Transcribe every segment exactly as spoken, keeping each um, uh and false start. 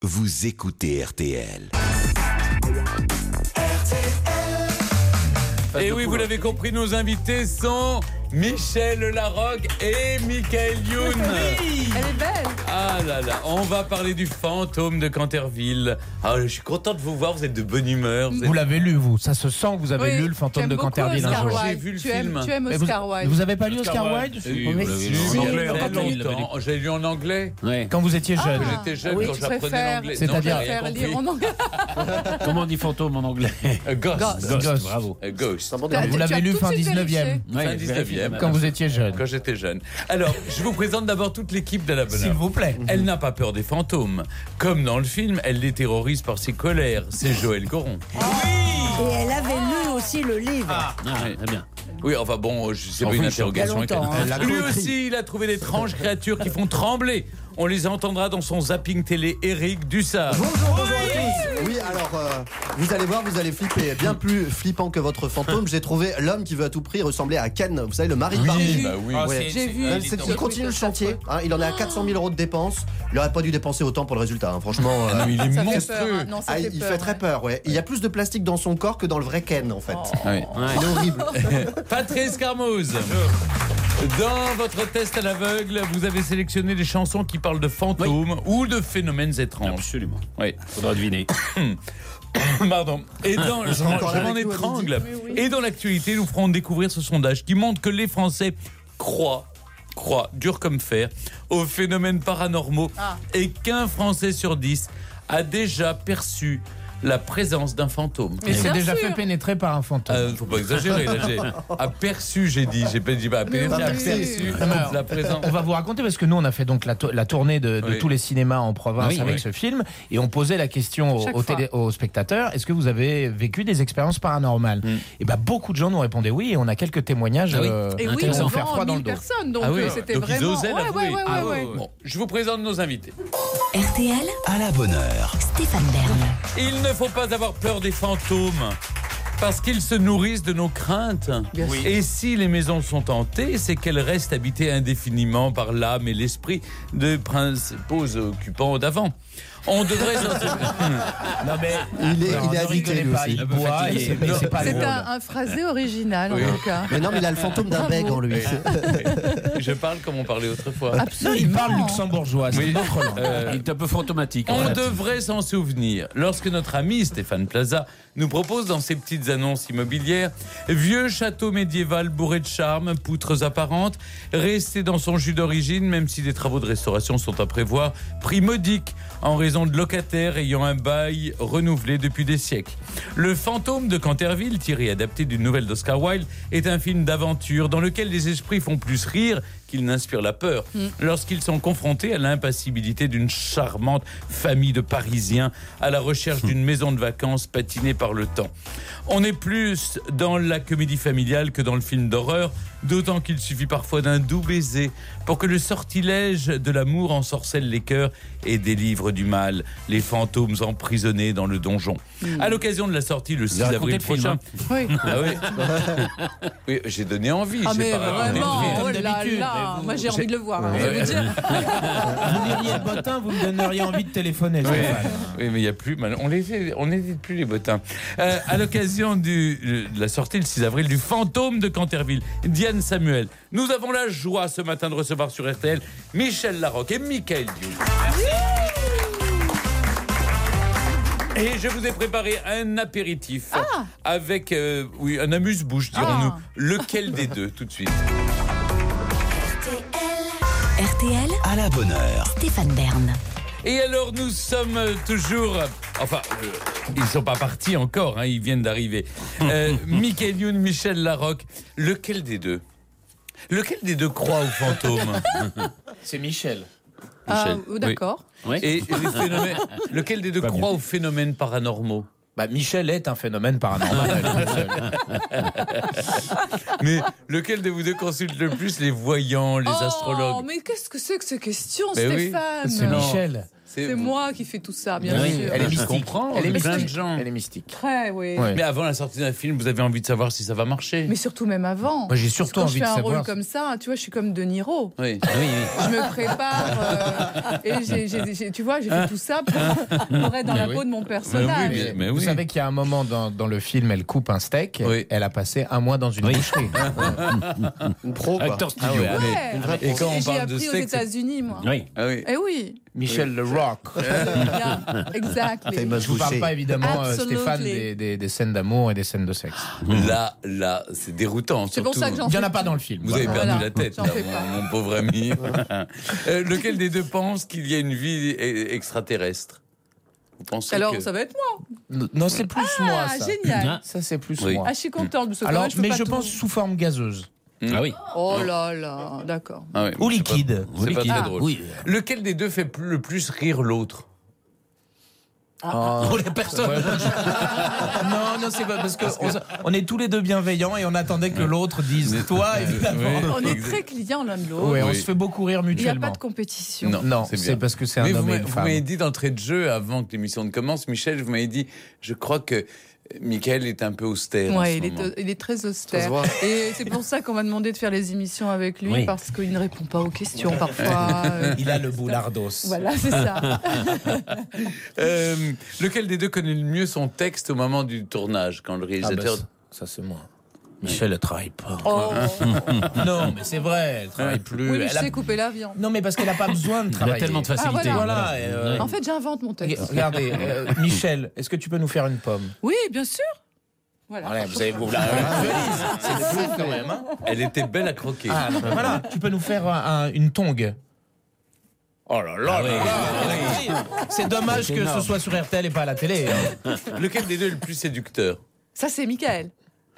Vous écoutez R T L. Et oui, vous l'avez compris, nos invités sont Michel Larocque et Michael Youn. Oui, elle est belle. Ah là là, on va parler du fantôme de Canterville. Ah, je suis content de vous voir, vous êtes de bonne humeur. Vous, vous êtes... l'avez lu, vous. Ça se sent que vous avez oui, lu le fantôme de Canterville un jour. J'ai vu le tu film. Aimes, tu aimes Oscar vous, Wilde. vous avez pas lu Oscar, Oscar Wilde? Oui, oui, vous l'avez lu en anglais. Oui, longtemps. J'ai lu en anglais. Ouais. Quand vous étiez jeune. Ah, quand j'étais jeune, oui, quand j'apprenais l'anglais. C'est-à-dire faire lire en anglais. Comment on dit fantôme en anglais? A ghost. Ghost. Ghost. Ghost, bravo. A ghost. Vous l'avez lu fin dix-neuvième. Fin dix-neuvième. Quand vous étiez jeune. Quand j'étais jeune. Alors, je vous présente d'abord toute l'équipe de la bonne heure. S'il vous plaît. Elle n'a pas peur des fantômes. Comme dans le film, elle les terrorise par ses colères. C'est Joël Goron. Et elle avait lu aussi le livre. Ah, Ah, très bien. Oui, enfin bon, c'est En pas une plus, interrogation. il y a longtemps, avec elle. hein. Lui aussi, il a trouvé d'étranges créatures qui font trembler. On les entendra dans son zapping télé. Éric Dussard. Bonjour, bonjour à tous. Oui, alors, euh, vous allez voir, vous allez flipper. Bien plus flippant que votre fantôme, j'ai trouvé l'homme qui veut à tout prix ressembler à Ken. Vous savez, le mari de Barbie. Bah oui. Ah, Ouais. c'est- J'ai vu. Même c'est- il continue le chantier. Hein, il en est à quatre cent mille euros de dépenses. Il n'aurait pas dû dépenser autant pour le résultat. Hein, franchement, euh, Non, mais il est Ça fait monstrueux. peur. hein. Non, ça ah, fait il peur, fait très ouais. peur. Ouais. Il y a plus de plastique dans son corps que dans le vrai Ken, en fait. Oui. Il est horrible. Patrice Carmoz. Dans votre test à l'aveugle, vous avez sélectionné des chansons qui parlent de fantômes ou de phénomènes étranges. Absolument. Oui. Faudra deviner. Pardon. Et dans, je, encore je avec m'en nous, étrangle. Mais oui. Et dans l'actualité, nous ferons découvrir ce sondage qui montre que les Français croient, croient, dur comme fer, aux phénomènes paranormaux Ah. et qu'un Français sur dix a déjà perçu la présence d'un fantôme. Et c'est Bien déjà sûr. fait pénétrer par un fantôme. Euh, faut pas exagérer, là, j'ai aperçu, j'ai dit, j'ai pas dit pas pénétré, Mais oui. aperçu Non, mais la présence. On va vous raconter parce que nous on a fait donc la, to- la tournée de, de Oui. tous les cinémas en province Oui, avec oui. ce film et on posait la question aux, Chaque aux fois. télé- aux spectateurs, est-ce que vous avez vécu des expériences paranormales? Mm. Et ben beaucoup de gens nous répondaient oui et on a quelques témoignages Ah oui. euh, Et oui, qui vont devant faire froid dans le mille dos. personnes, donc Ah oui, euh, c'était donc ils vraiment. osaient ouais, l'avouer. ouais, ouais, Ah ouais, ouais. Bon, je vous présente nos invités. R T L, À la bonne heure. Stéphane Bern. Il ne faut pas avoir peur des fantômes parce qu'ils se nourrissent de nos craintes. Bien sûr. Et si les maisons sont hantées, c'est qu'elles restent habitées indéfiniment par l'âme et l'esprit de principaux occupants d'avant. On devrait s'en Non mais Il est, alors, il est ne habité, rigolez lui pas, aussi. il boit et c'est mais c'est pas C'est drôle. un, un phrasé original, Oui. en tout cas. Mais non, mais il a le fantôme d'un bec en lui. Je parle comme on parlait autrefois. Absolument. Il parle luxembourgeois, c'est Oui. une autre langue. Euh, Il est un peu fantomatique. en On fait. devrait s'en souvenir lorsque notre ami Stéphane Plaza nous propose dans ses petites annonces immobilières vieux château médiéval bourré de charme, poutres apparentes, resté dans son jus d'origine même si des travaux de restauration sont à prévoir, prix modique en raison de locataires ayant un bail renouvelé depuis des siècles. Le fantôme de Canterville, tiré et adapté d'une nouvelle d'Oscar Wilde, est un film d'aventure dans lequel les esprits font plus rire qu'ils n'inspirent la peur lorsqu'ils sont confrontés à l'impassibilité d'une charmante famille de Parisiens à la recherche d'une maison de vacances patinée par le temps. On est plus dans la comédie familiale que dans le film d'horreur, d'autant qu'il suffit parfois d'un doux baiser pour que le sortilège de l'amour ensorcelle les cœurs et délivre du mal les fantômes emprisonnés dans le donjon. À l'occasion de la sortie le six raconté avril le film, prochain. Oui. Ah oui. Oui, j'ai donné envie. Ah, j'ai mais pas raconté le vraiment, film. oh comme là d'habitude. là. Mais vous- Moi, j'ai envie de le voir, hein, Ouais. je vais vous dire. Vous liriez le bottin, vous me donneriez envie de téléphoner. Oui, Stéphane. oui, mais il n'y a plus. On les, on n'édite plus les bottins. Euh, à l'occasion du, de la sortie le six avril du fantôme de Canterville, Diane Samuel, nous avons la joie ce matin de recevoir sur R T L Michel Larocque et Michael Youn. Et je vous ai préparé un apéritif avec euh, oui, un amuse-bouche, dirons-nous. Ah. Lequel des deux, tout de suite? R T L, À la bonne heure. Stéphane Bern. Et alors nous sommes euh, toujours, euh, enfin euh, ils ne sont pas partis encore, hein, ils viennent d'arriver. Euh, Michael Youn, Michel Larocque, lequel des deux Lequel des deux croit aux fantômes? C'est Michel. Ah, Michel, oh, d'accord. Ouais. Et les phénomènes, lequel des deux Pas croit mieux. aux phénomènes paranormaux? Bah, Michel est un phénomène paranormal. Mais lequel de vous deux consulte le plus les voyants, les oh, astrologues? mais qu'est-ce que c'est que ces questions, Mais oui, Stéphane? C'est Non. Michel. C'est moi qui fais tout ça, bien Oui, sûr. elle est Je mystique. comprends, Elle est plein mystique. de gens. Elle est mystique. Très, oui. Ouais. Mais avant la sortie d'un film, vous avez envie de savoir si ça va marcher. Mais surtout même avant. Moi, j'ai surtout Quand envie je de fais un savoir. rôle comme ça, tu vois, je suis comme De Niro. Oui. Oui, oui. Je me prépare euh, et j'ai, j'ai- j'ai- tu vois, j'ai fait tout ça pour, pour être dans Mais la oui. peau de mon Mais personnage. oui, mais- mais Vous oui. savez qu'il y a un moment dans, dans le film, elle coupe un steak. Oui. Elle a passé un mois dans une boucherie. Une pro, quoi. Acteur Ah studio. ouais, allez. Ouais. Et quand on J'ai parle de appris aux steak, c'est- États-Unis, moi. Oui. Ah oui. Eh oui, Michel Le Rock. bien, exact. Famous Je vous parle boucher. pas évidemment, euh, Absolutely. Stéphane, des, des- des scènes d'amour et des scènes de sexe. Là, là, c'est déroutant. C'est pour surtout. ça que j'en Il n'y en fais a pas plus. dans le film. Vous avez Voilà. perdu la tête, J'en là, fais mon, pas. mon pauvre ami. Euh, lequel des deux pense qu'il y a une vie e- extraterrestre? Vous pensez Alors, que... ça va être moi. Non, c'est plus moi, Ah, ça. génial. Ça, c'est plus Oui. moi. Ah, je suis contente de ce Alors, je peux mais pas je tout- pense sous forme gazeuse. Ah oui. Oh là là, d'accord. Ah ouais, Ou c'est pas- liquide. C'est pas, liquide. très Ah. drôle. Oui. Lequel des deux fait plus- le plus rire l'autre? Oh, la personne. non, non, c'est pas parce que on, on est tous les deux bienveillants et on attendait que l'autre dise toi, évidemment. Oui. On est Exact. très clients l'un de l'autre. Ouais, on Oui. se fait beaucoup rire Il n'y a mutuellement. pas de compétition. Non, Non, c'est c'est bien. parce que c'est un Mais vous homme et m'a- une vous femme. m'avez dit d'entrée de jeu, avant que l'émission ne commence, Michel, vous m'avez dit, je crois que Michael est un peu austère. en Ouais, ce il, moment. est, il est très Ça se austère. voit. Et c'est pour ça qu'on m'a demandé de faire les émissions avec lui, Oui. parce qu'il ne répond pas aux questions parfois. Euh, Il a le boulardos. Voilà, c'est ça. Euh, lequel des deux connaît le mieux son texte au moment du tournage, quand le Ah, bah, réalisateur... ça, ça, c'est moi. Michel, elle travaille pas. Oh. Non, mais c'est vrai, elle travaille plus. Oui, mais Elle je a- sais couper la viande. Non, mais parce qu'elle n'a pas besoin de Il a travailler. tellement de facilité. Ah, Voilà. et, euh, En fait, j'invente mon texte. Regardez, euh, Michel, est-ce que tu peux nous faire une pomme? Oui, bien sûr. Voilà. Voilà, vous avez vous la c'est fou quand même. Hein, Elle était belle à croquer. ah, non, mais voilà, tu peux nous faire un- un- une tongue. Oh là là, là, là. C'est dommage C'est que énorme. ce soit sur R T L et pas à la télé. hein. Lequel des deux est le plus séducteur? Ça, c'est Michael.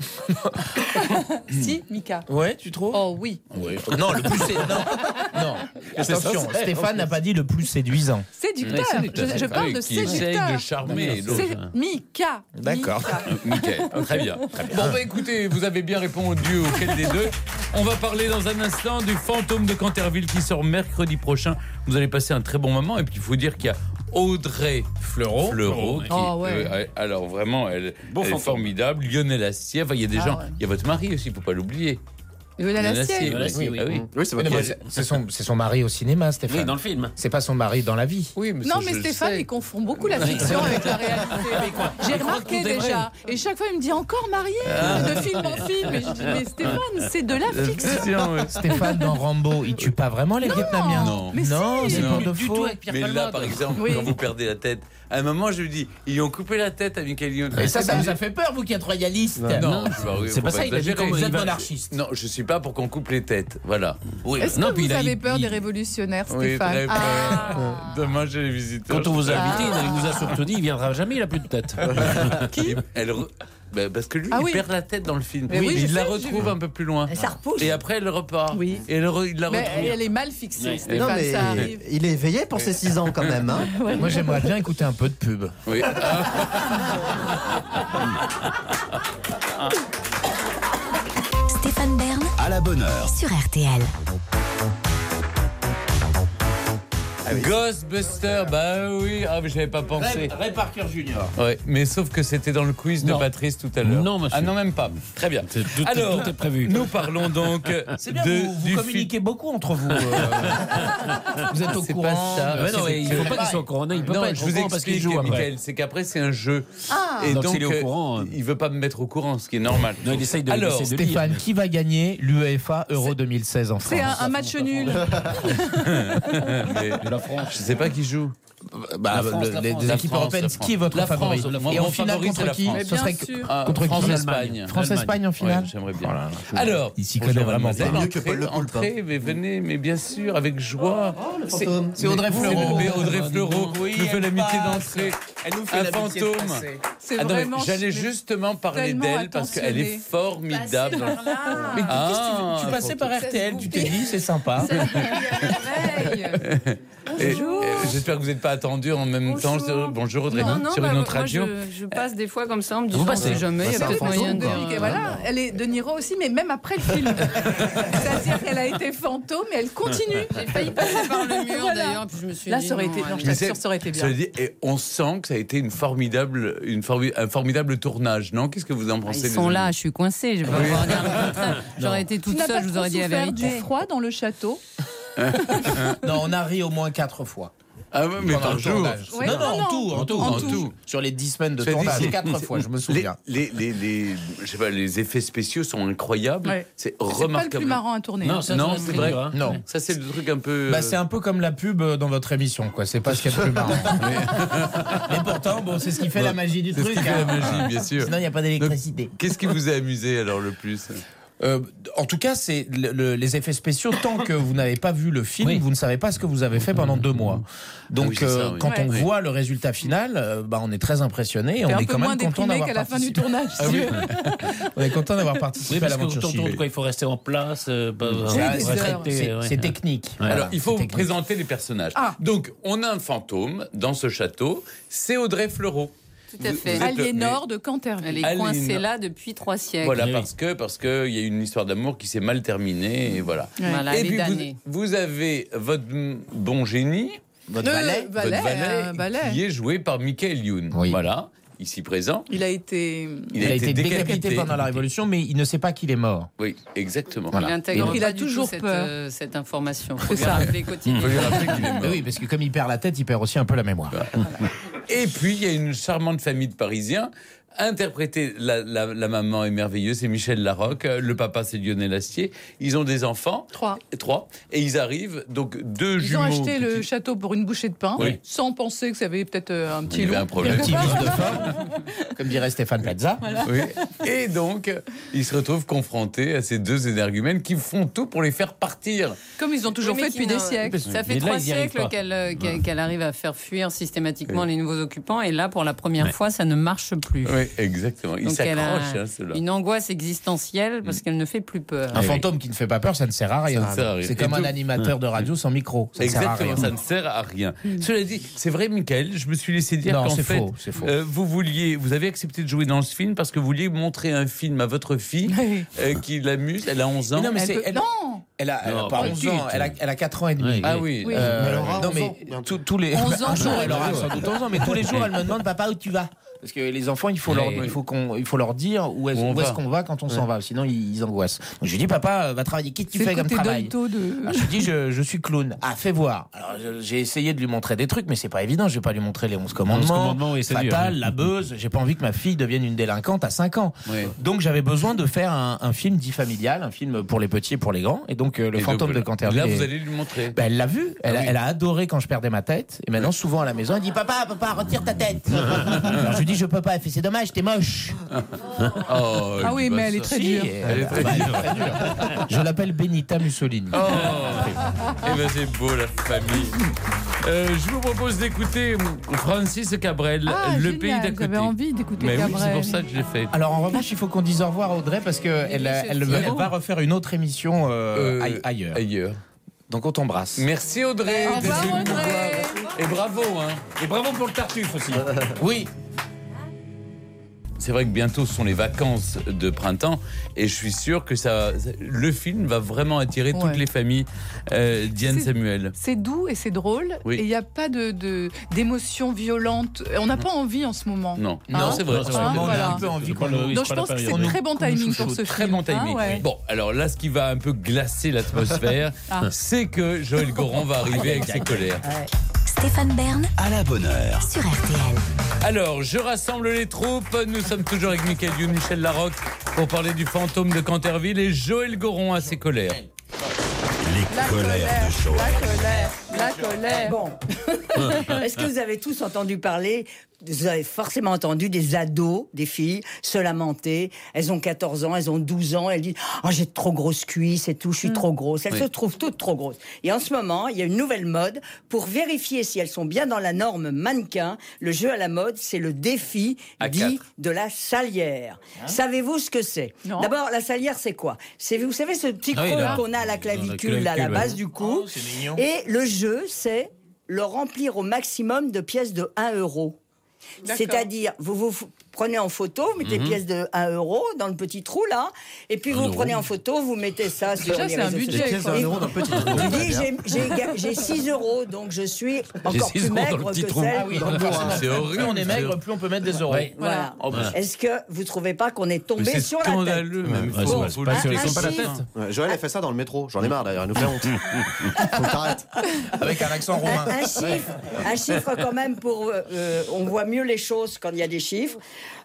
Si, Mika. Ouais, tu trouves? Oh oui. Non, le plus sé- non, non. Attention, Stéphane n'a pas dit le plus séduisant. Séducteur. Ouais, séducteur. Je, je parle Oui, de qui essaye séducteur. de charmer l'autre. C'est Mika. D'accord. Mika. Nickel, très bien. Bon, bah écoutez, vous avez bien répondu auquel des deux. On va parler dans un instant du Fantôme de Canterville qui sort mercredi prochain. Vous allez passer un très bon moment. Et puis, il faut dire qu'il y a Audrey Fleurot. Fleurot qui, Oh, ouais. euh, alors, vraiment, elle, Bon elle est fantôme. formidable. Lionel Astier. Enfin, il y a des Ah, gens. ouais. Il y a votre mari aussi, il ne faut pas l'oublier. Lionel Astier. Lionel Astier, Oui, oui, oui. ah oui. Oui, c'est Mais votre non, mais C'est son, c'est son mari au cinéma, Stéphane. Oui, dans le film. C'est pas son mari dans la vie. Oui, mais Non, ça, mais je le Stéphane, sais. il confond beaucoup la fiction avec la réalité. J'ai remarqué tout est vrai. déjà. Et chaque fois, il me dit encore marié, de film en film. Et je dis, mais Stéphane, c'est de la La fiction. fiction, ouais. Stéphane, dans Rambo, il tue pas vraiment les Vietnamiens. Non. Mais non, si. c'est Non. pour de Du faux. tout avec Pierre Mais là, Palmade. par exemple, Oui. quand vous perdez la tête, à un moment, je lui dis, ils ont coupé la tête à Michael Youn. Et ça, ça vous a fait peur, vous qui êtes royaliste. Non, Non, c'est pas, oui, c'est faut pas ça, il a dit exagérer. comment Vous il êtes va- monarchiste. Non, je suis pas pour qu'on coupe les têtes. Voilà. Oui. Est-ce Non, que puis vous il a- avez il- peur il- des révolutionnaires, Oui, Stéphane? très peur. Ah. Demain, j'ai les visiteurs. Quand on vous a Ah. invité, il nous a surtout dit il viendra jamais, il a plus de tête. Qui Elle re- Ben, parce que lui, Ah il oui. perd la tête dans le film. Mais oui, il je la sais, j'ai retrouve vu. un peu plus loin. Et ça repousse. Et après, elle repart. Oui. Et elle re- il la Mais retrouve. elle est mal fixée, Ouais. Stéphane, Non, mais ça arrive. il est éveillé pour ses six ans quand même. Hein. Moi, j'aimerais bien écouter un peu de pub. Oui. Stéphane Bern À la bonne heure. sur R T L. Ghostbuster, bah oui. Ah, mais j'avais pas pensé. Ray Parker Junior Ouais, mais sauf que c'était dans le quiz de Non. Patrice tout à l'heure. Non, monsieur. Ah non, même pas. Très bien. C'est- tout- Alors, tout est prévu. nous parlons donc C'est bien, de, vous, vous du communiquez beaucoup entre vous. euh. Vous êtes au C'est courant. pas ça. de- Ouais, non, c'est- mais il c'est- faut pas qu'il soit au courant. Il peut Non, pas être je au vous courant parce qu'il explique, joue après. Michael, c'est qu'après c'est un jeu. Ah. Et Donc, donc, s'il est au euh, courant, euh, il veut pas me mettre au courant, ce qui est normal. Non, il essaye de, Alors, il essaye de lire. Stéphane, qui va gagner l'UEFA Euro deux mille seize en France? C'est un, un match nul. Mais de la France. je sais pas qui joue. Bah, La France, le- la les France. des La équipes France, européennes, la qui est votre La favori? France, Et mon- en mon finale favori, c'est contre la qui? France. Mais Ce bien serait sûr. Ah, contre qui? France-Espagne. France-Espagne en finale? Ouais, j'aimerais bien. Oh là là. Alors, Il s'y connaît bonjour, vraiment mademoiselle. pas. Mieux que Entrez, Paul Le Poulpe, entrez, mais venez, mais bien sûr, avec joie. C'est C'est Audrey C'est Fleurot. bébé Audrey Fleurot Oui, nous fait elle l'amitié passe. d'entrer. Elle nous Un fantôme. C'est Ah non, mais vraiment. J'allais mais justement parler tellement d'elle parce qu'elle est attentionnée. formidable. Mais Ah, qu'est-ce que tu, tu passais par R T L, tu t'es dit, c'est sympa. Réveille. Et- Bonjour. et- J'espère que vous n'êtes pas attendu en même Bonjour. temps. sur- Bonjour Audrey, Non, non, sur bah, une autre moi, radio. Je, je passe des fois comme ça, on me dit, Vous on passez. sait jamais, il y a Bah, peut-être c'est un moyen De de... Mickey, voilà, elle est de Niro aussi, mais même après le film. C'est-à-dire qu'elle a été fantôme, mais elle continue. J'ai failli passer par le mur Voilà. d'ailleurs, puis je me suis Là, dit ça aurait non, été. Non, allez. je t'assure, ça aurait été bien. Cela dit, et on sent que ça a été une formidable, une formi- un formidable tournage, non? Qu'est-ce que vous en Ah, pensez? ils les sont amis là, je suis coincée, je vais pas pouvoir dire le contraire. J'aurais été Tu toute n'as pas seule, je vous trop aurais dit la souffert vérité. du froid dans le château. Non, on a ri au moins quatre fois. Ah ouais, mais pendant par le jour. tournage. Ouais, non, non, non, en non. tout, en tout, En en tout. tout. Sur les dix semaines de Je dis, tournage, c'est- quatre c'est- fois, je me les- souviens. Les, les, les, je sais pas, les effets spéciaux sont incroyables. Ouais. C'est C'est pas le remarquable. plus marrant à tourner. Non, hein. ça, Non, ça, c'est vrai. dur, hein. Non. Ça, c'est le truc un peu. Bah, c'est un peu comme la pub dans votre émission, quoi. C'est pas ce qu'il y a de plus marrant. Mais pourtant, bon, c'est ce qui fait la magie du c'est ce truc. qui fait hein. la magie, bien sûr. Sinon, il n'y a pas d'électricité. Qu'est-ce qui vous a amusé alors le plus? Euh, en tout cas, c'est le- le- les effets spéciaux. Tant que vous n'avez pas vu le film, Oui. vous ne savez pas ce que vous avez fait pendant deux mois. Donc, Ah oui, c'est ça, euh, oui. quand Ouais. on Oui. voit le résultat final, euh, bah, on est très impressionné et T'es on un est peu quand moins même content déprimé d'avoir qu'à la fin du participé. tournage. Ah si oui. tu veux. On est content d'avoir participé Oui, à parce que l'aventure ton tour, Chibé. quoi, il faut rester en place. euh, pas- Oui, ouais, des ouais, heures. traiter, C'est ouais. c'est technique. Ouais. Alors, il faut C'est technique. présenter les personnages. Ah. Donc, on a un fantôme dans ce château. C'est Audrey Fleurot. Tout à Vous- fait. vous êtes le- Aliénor de Canterville. Elle est Aliénor. coincée là depuis trois siècles. Voilà, Oui, oui. parce que parce que il y a une histoire d'amour qui s'est mal terminée et voilà. Voilà, et elle est puis vous, damnée. vous avez votre mm, bon génie, Votre Euh, valet Valet, votre valet, euh, Valet. qui est joué par Michael Youn. Oui. Voilà, ici présent. Il a été. Il, Il a été décapité pendant la Révolution, mais il ne sait pas qu'il est mort. Oui, exactement. Voilà. Il intègre Donc, il pas a du toujours tout cette, peur. euh, cette information. Faut C'est lui ça. rappeler Il faut quotidiennement. lui rappeler qu'il est mort. Mais oui, parce que comme il perd la tête, il perd aussi un peu la mémoire. Et puis, il y a une charmante famille de Parisiens. Interpréter la, la, la maman est merveilleuse, c'est Michel Larocque. Le papa, c'est Lionel Astier. Ils ont des enfants. Trois. Trois. Et ils arrivent, donc deux Ils jumeaux. ont acheté le petits- château pour une bouchée de pain, Oui. sans penser que ça avait peut-être euh, un petit Il y avait loup. un problème. Un petit vice de forme, comme dirait Stéphane Plaza. Oui. Et donc, ils se retrouvent confrontés à ces deux énergumènes qui font tout pour les faire partir. Comme ils ont toujours Oui, mais fait depuis qui des n'a- siècles. Ça fait Mais là, trois ils y arrivent siècles pas. qu'elle euh, qu'elle qu'elle arrive à faire fuir systématiquement Oui. les nouveaux occupants. Et là, pour la première Ouais. fois, ça ne marche plus. Oui, exactement. Ils Donc elle a s'accrochent, hein, ceux-là. une angoisse existentielle parce qu'elle ne fait plus peur. Un fantôme qui ne fait pas peur, ça ne sert à rien. Ça ne sert à rien. C'est comme Et un donc- animateur de radio sans micro. Ça ne sert à Exactement, rien. ça ne sert à rien. Cela dit, c'est vrai, Michael, je me suis laissé dire Non, qu'en c'est fait, faux, c'est faux. euh, vous vouliez, vous avez accepté de jouer dans ce film parce que vous vouliez montrer un film à votre fille Oui. euh, qui l'amuse. Elle a onze ans. Mais non, mais Elle c'est- peut- elle- Non Elle a, elle a Non, pas pas onze du ans, tout. elle a, elle a quatre ans et demi. Oui, Ah oui. Oui. Euh, Mais elle aura non, onze mais ans, bientôt. tous- tous les onze ans, un jour, j'aurais elle aura dû. sans doute onze ans, mais tous les jours elle me demande papa où tu vas. Parce que les enfants, il faut Oui. leur, il faut qu'on, il faut leur dire où est-ce, Où on où est-ce va. qu'on va quand on s'en va. Sinon, ils, ils angoissent. Donc je lui dis papa, euh, va travailler. Qu'est-ce que tu C'est fais le comme côté travail? Dolto de. Alors, je lui dis je, je suis clown. Ah, fais voir. Alors je- j'ai essayé de lui montrer des trucs, mais c'est pas évident. Je vais pas lui montrer les onze commandements, commandements, oui, c'est dur, Fatal, oui. la buzz. J'ai pas envie que ma fille devienne une délinquante à cinq ans. Oui. Donc j'avais besoin de faire un, un film dit familial, un film pour les petits et pour les grands. Et donc euh, le Et fantôme donc, de Canterville. Là, est- vous allez lui montrer. ben, elle l'a vu, elle, Ah a- oui. elle a adoré quand je perdais ma tête. Et maintenant, souvent à la maison, elle dit papa, papa, retire ta tête. Alors je lui dis je peux pas. Elle fait c'est dommage, t'es moche. Oh, Ah oui, dis pas mais elle est ça. très Si, dure. elle est très dure, très dure. Je l'appelle Benita Mussolini. Oh, eh ben c'est beau la famille. Euh, je vous propose d'écouter Francis Cabrel, Ah, Le génial, pays d'à côté. J'avais envie d'écouter Mais oui, Cabrel. c'est pour ça que je l'ai fait. Alors en revanche, il faut qu'on dise au revoir à Audrey parce qu'elle elle, c'est elle, Thierry. elle va refaire une autre émission euh, Euh, aille- ailleurs. Ailleurs. Donc on t'embrasse. Merci Audrey. Au revoir, d'être venue nous Audrey. voir. Et bravo. Hein. Et bravo pour le Tartuffe aussi. Oui. C'est vrai que bientôt ce sont les vacances de printemps et je suis sûr que ça, le film va vraiment attirer toutes Ouais. les familles. Euh, Diane C'est- Samuel. C'est doux et c'est drôle. Oui. Et il n'y a pas de, de, d'émotions violentes. On n'a pas envie en ce moment. Non, Hein non, c'est vrai. Non, c'est c'est vrai. vrai. on a voilà. un peu envie C'est qu'on pas le- nous- oui, Donc c'est je pas pense la que c'est période. très bon Qu'on nous timing pour chouchoute. ce Très film. bon timing. Ah, ouais. Bon, alors là, ce qui va un peu glacer l'atmosphère, Ah. c'est que Joël Goron va arriver avec ses colères. Stéphane Bern À la bonne heure. sur R T L. Alors, je rassemble les troupes. Nous sommes toujours avec Michael Youn, Michel Larocque pour parler du fantôme de Canterville et Joël Goron à ses colères. Les La colères colère, de Joël. la colère, la colère. Bon. Est-ce que vous avez tous entendu parler, vous avez forcément entendu des ados, des filles, se lamenter. Elles ont quatorze ans, elles ont douze ans, elles disent « Oh, j'ai de trop grosses cuisses et tout, je suis trop grosse. » Elles Oui. se trouvent toutes trop grosses. Et en ce moment, il y a une nouvelle mode pour vérifier si elles sont bien dans la norme mannequin. Le jeu à la mode, c'est le défi À dit quatre. de la salière. Savez-vous ce que c'est? Non. D'abord, la salière, c'est quoi? C'est, vous savez, ce petit Ah oui, creux là. qu'on a à la clavicule, clavicule, à la ouais. base du cou. Oh, c'est mignon. Et le jeu, c'est le remplir au maximum de pièces de un euro. D'accord. C'est-à-dire, vous vous f- prenez en photo, vous mettez Mhm. des pièces de un euro dans le petit trou là, et puis vous prenez en photo, vous mettez ça sur Déjà, les c'est un réseaux budget, sociaux. Des pièces d'un Et euro dans le petit trou. tu dis, j'ai- j'ai ga- j'ai six euros, donc je suis encore six plus euros dans le maigre petit que trou. celle. Ah oui, Dans le donc bois, forcément, c'est horrible, plus on est c'est maigre, horrible. plus on peut mettre des euros. Oui. Voilà. Oh, bah. Est-ce que vous trouvez pas qu'on est Mais tombé c'est sur la tête? scandaleux, même. Ouais, Faut- c'est faut pas le sur les dire. sont pas la chiffre. tête. Ouais, Joël, elle fait ça dans le métro. J'en ai marre d'ailleurs, elle nous fait honte. Faut que t'arrêtes. Avec un accent romain. Un, un chiffre, un chiffre quand même pour. euh, euh, on voit mieux les choses quand il y a des chiffres.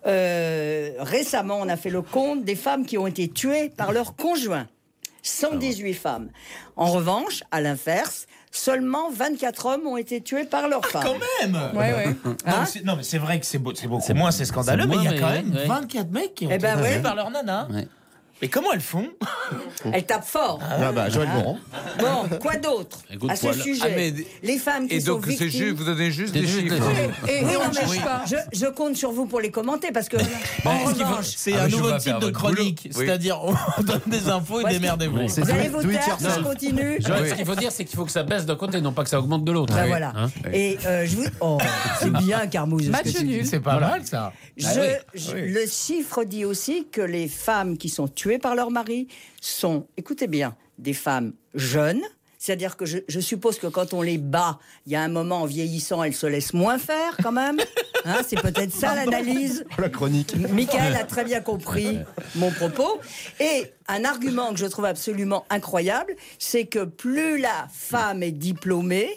Euh, récemment, on a fait le compte des femmes qui ont été tuées par leur conjoint. cent dix-huit femmes. En revanche, à l'inverse, seulement vingt-quatre hommes ont été tués par leur femme. Quand même. Ouais, ouais. Non, Hein mais c'est- non, mais c'est vrai que c'est beau- c'est beaucoup moins, c'est scandaleux, c'est mais il y a moins, quand mais même ouais. vingt-quatre mecs qui ont Eh été ben tués ouais. par leur nana. Ouais. Mais comment elles font? Elles tapent fort. Ah bah, Joël Boron. Bon, quoi d'autre Un coup de à ce poil. sujet? Ah, mais- Les femmes qui Et sont donc, c'est victimes. juste, vous donnez juste C'est des juste chiffres. des- Et, et Oui, on non, ne mais juge pas. je, je compte sur vous pour les commenter parce que, Bah, en est-ce qu'il faut- revanche, c'est Ah, un mais je nouveau veux pas type faire de votre chronique. boulot. Oui. C'est-à-dire, on donne des infos et Parce que- démerdez-vous. Oui. C'est vous do allez it- vous do it taire si yourself. je continue. Joël, Oui. ce qu'il faut dire, c'est qu'il faut que ça baisse d'un côté, non pas que ça augmente de l'autre. Ben Oui. voilà. Hein Et euh, je vous. Oh, c'est bien, Carmouze. ce Match que tu dis. nul. C'est pas mal, ça. Je- Ah oui. je- Oui. Le chiffre dit aussi que les femmes qui sont tuées par leur mari sont, écoutez bien, des femmes jeunes. C'est-à-dire que je, je suppose que quand on les bat, il y a un moment en vieillissant, elles se laissent moins faire quand même. Hein, c'est peut-être ça l'analyse. Oh, la chronique. Michael a très bien compris mon propos. Et un argument que je trouve absolument incroyable, c'est que plus la femme est diplômée,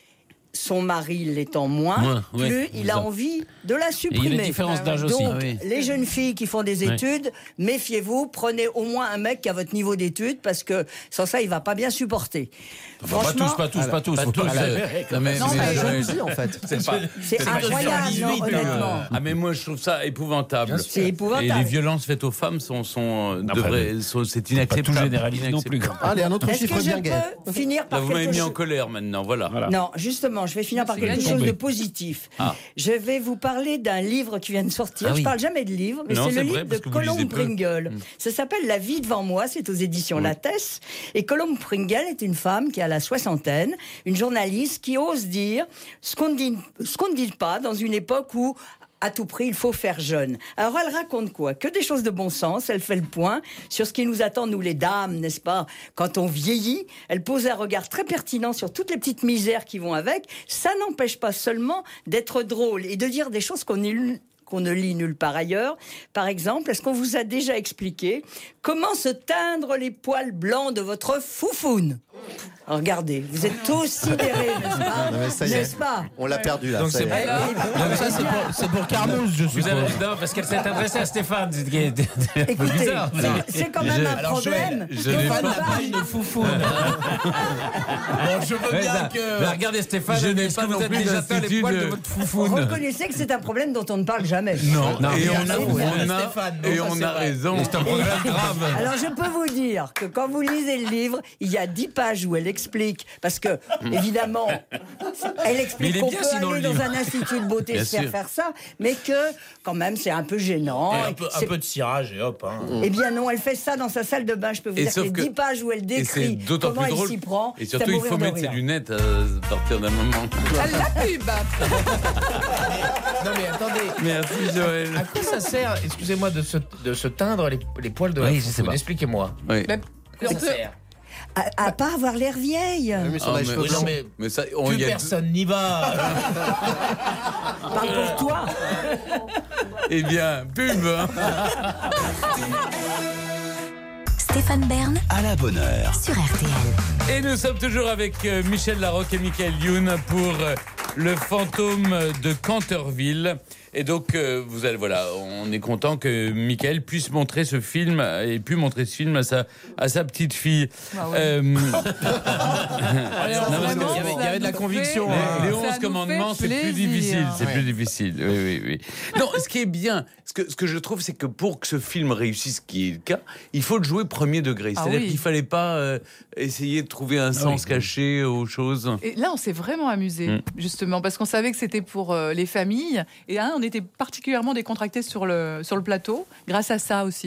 son mari l'étant moins, Moins, plus oui, il a ça. envie de la Et il y a supprimer. des différences d'âge Donc, aussi. Ah oui. les jeunes filles qui font des Oui. études, méfiez-vous, prenez au moins un mec qui a votre niveau d'études, parce que sans ça, il va pas bien supporter. Pas tous, pas tous, pas tous. Pas faut tous, pas- euh, non, mais- Non, mais- mais- ouais, Jalousie, en fait. c'est pas- c'est pas incroyable, dix-huit, non, mais, honnêtement. euh, Ah mais moi je trouve ça épouvantable. C'est épouvantable. Et les violences faites aux femmes sont, sont, euh, Après, devraient- sont- c'est Pas tout inacceptable. généraliser non plus. Inacceptable. Allez, un autre Est-ce chiffre que je bien gay. peux finir Là, par vous m'avez quelque mis en chose? colère maintenant, voilà. Non, justement, je vais finir par C'est quelque gagné. chose de Tombé. positif. Ah. Je vais vous parler d'un livre qui vient de sortir. Ah oui. Je parle jamais de livre, mais Non, c'est le c'est livre vrai, de parce que vous Colombe lisez peu. Pringle. Ça s'appelle La vie devant moi, c'est aux éditions Oui. Lattès. Et Colombe Pringle est une femme qui a la soixantaine, une journaliste qui ose dire ce qu'on ne dit, ce qu'on ne dit pas dans une époque où à tout prix, il faut faire jeune. Alors, elle raconte quoi? Que des choses de bon sens. Elle fait le point sur ce qui nous attend, nous les dames, n'est-ce pas? Quand on vieillit, elle pose un regard très pertinent sur toutes les petites misères qui vont avec. Ça n'empêche pas seulement d'être drôle et de dire des choses qu'on n'est- qu'on ne lit nulle part ailleurs. Par exemple, est-ce qu'on vous a déjà expliqué comment se teindre les poils blancs de votre foufoune? Alors, regardez, vous êtes tous sidérés, n'est-ce pas? Non, mais ça y est. N'est-ce pas? On l'a perdu là. Donc ça c'est y est. donc ça, c'est pour, c'est pour Carmouze, je Vous suppose. avez, non, parce qu'elle s'est adressée à Stéphane, c'est qui est un peu Écoutez, bizarre. c'est- c'est quand même Je- un Alors, problème. je qu'on n'ai va Stéphane n'a pas- pas une foufoune. Bon, je veux Ouais, bien ça- que... Mais regardez Stéphane, Je n'ai est-ce pas que vous non êtes plus déjà atteint les d'institut poils de- de votre foufoune? Reconnaissez que c'est un problème dont on ne parle jamais. Non, Non, et mais on a, c'est on vrai. a- Stéphane, non, et ça, on c'est a vrai. raison. C'est un problème grave. Alors je peux vous dire que quand vous lisez le livre, il y a dix pages où elle explique, parce que évidemment, elle Mais il explique est qu'on bien, peut sinon, aller le dans livre. un institut de beauté Bien se faire sûr. faire ça, mais que quand même c'est un peu gênant. Et un et peu, que un c'est- peu de cirage et hop. Hein. Eh bien non, elle fait ça dans sa salle de bain. Je peux vous Et dire que sauf les que- dix pages où elle Et c'est décrit d'autant comment plus elle drôle. s'y prend, Et c'est à surtout, il mourir faut de mettre ses rire. lunettes euh, à partir d'un moment. Ah, la pub. Non mais attendez, Merci Joël. à quoi ça sert, excusez-moi, de se, de se teindre les, les poils de Oui, la je sais foufoune? pas. Expliquez-moi. Oui. Mais À quoi on ça peut- sert? À, à pas avoir l'air vieille. Oui, mais sur Ah, les mais- cheveux Oui, non, blancs. mais Mais ça, on plus y a- personne n'y va. Parle pour toi. Eh bien, pub. hein. Stéphane Bern À la bonne heure. sur R T L. Et nous sommes toujours avec euh, Michel Larocque et Michael Youn pour euh, le fantôme de Canterville. Et donc, euh, vous allez, voilà, on est content que Michael puisse montrer ce film et pu montrer ce film à sa, à sa petite fille. Ah ouais. Euh, Alors, Non, parce que vraiment, il y avait- il y ça avait de la nous conviction, fait- hein. Les, les ça onze nous commandements, fait c'est plus plaisir. difficile. C'est Ouais. plus difficile. Oui, oui, oui. Non, ce qui est bien, ce que, ce que je trouve, c'est que pour que ce film réussisse, ce qui est le cas, il faut le jouer premier degré. Ah C'est-à-dire oui. qu'il fallait pas euh, essayer de trouver un sens caché aux choses. Et là, on s'est vraiment amusé, Mm. justement, parce qu'on savait que c'était pour euh, les familles. Et hein, on était particulièrement décontractés sur le, sur le plateau, grâce à ça aussi.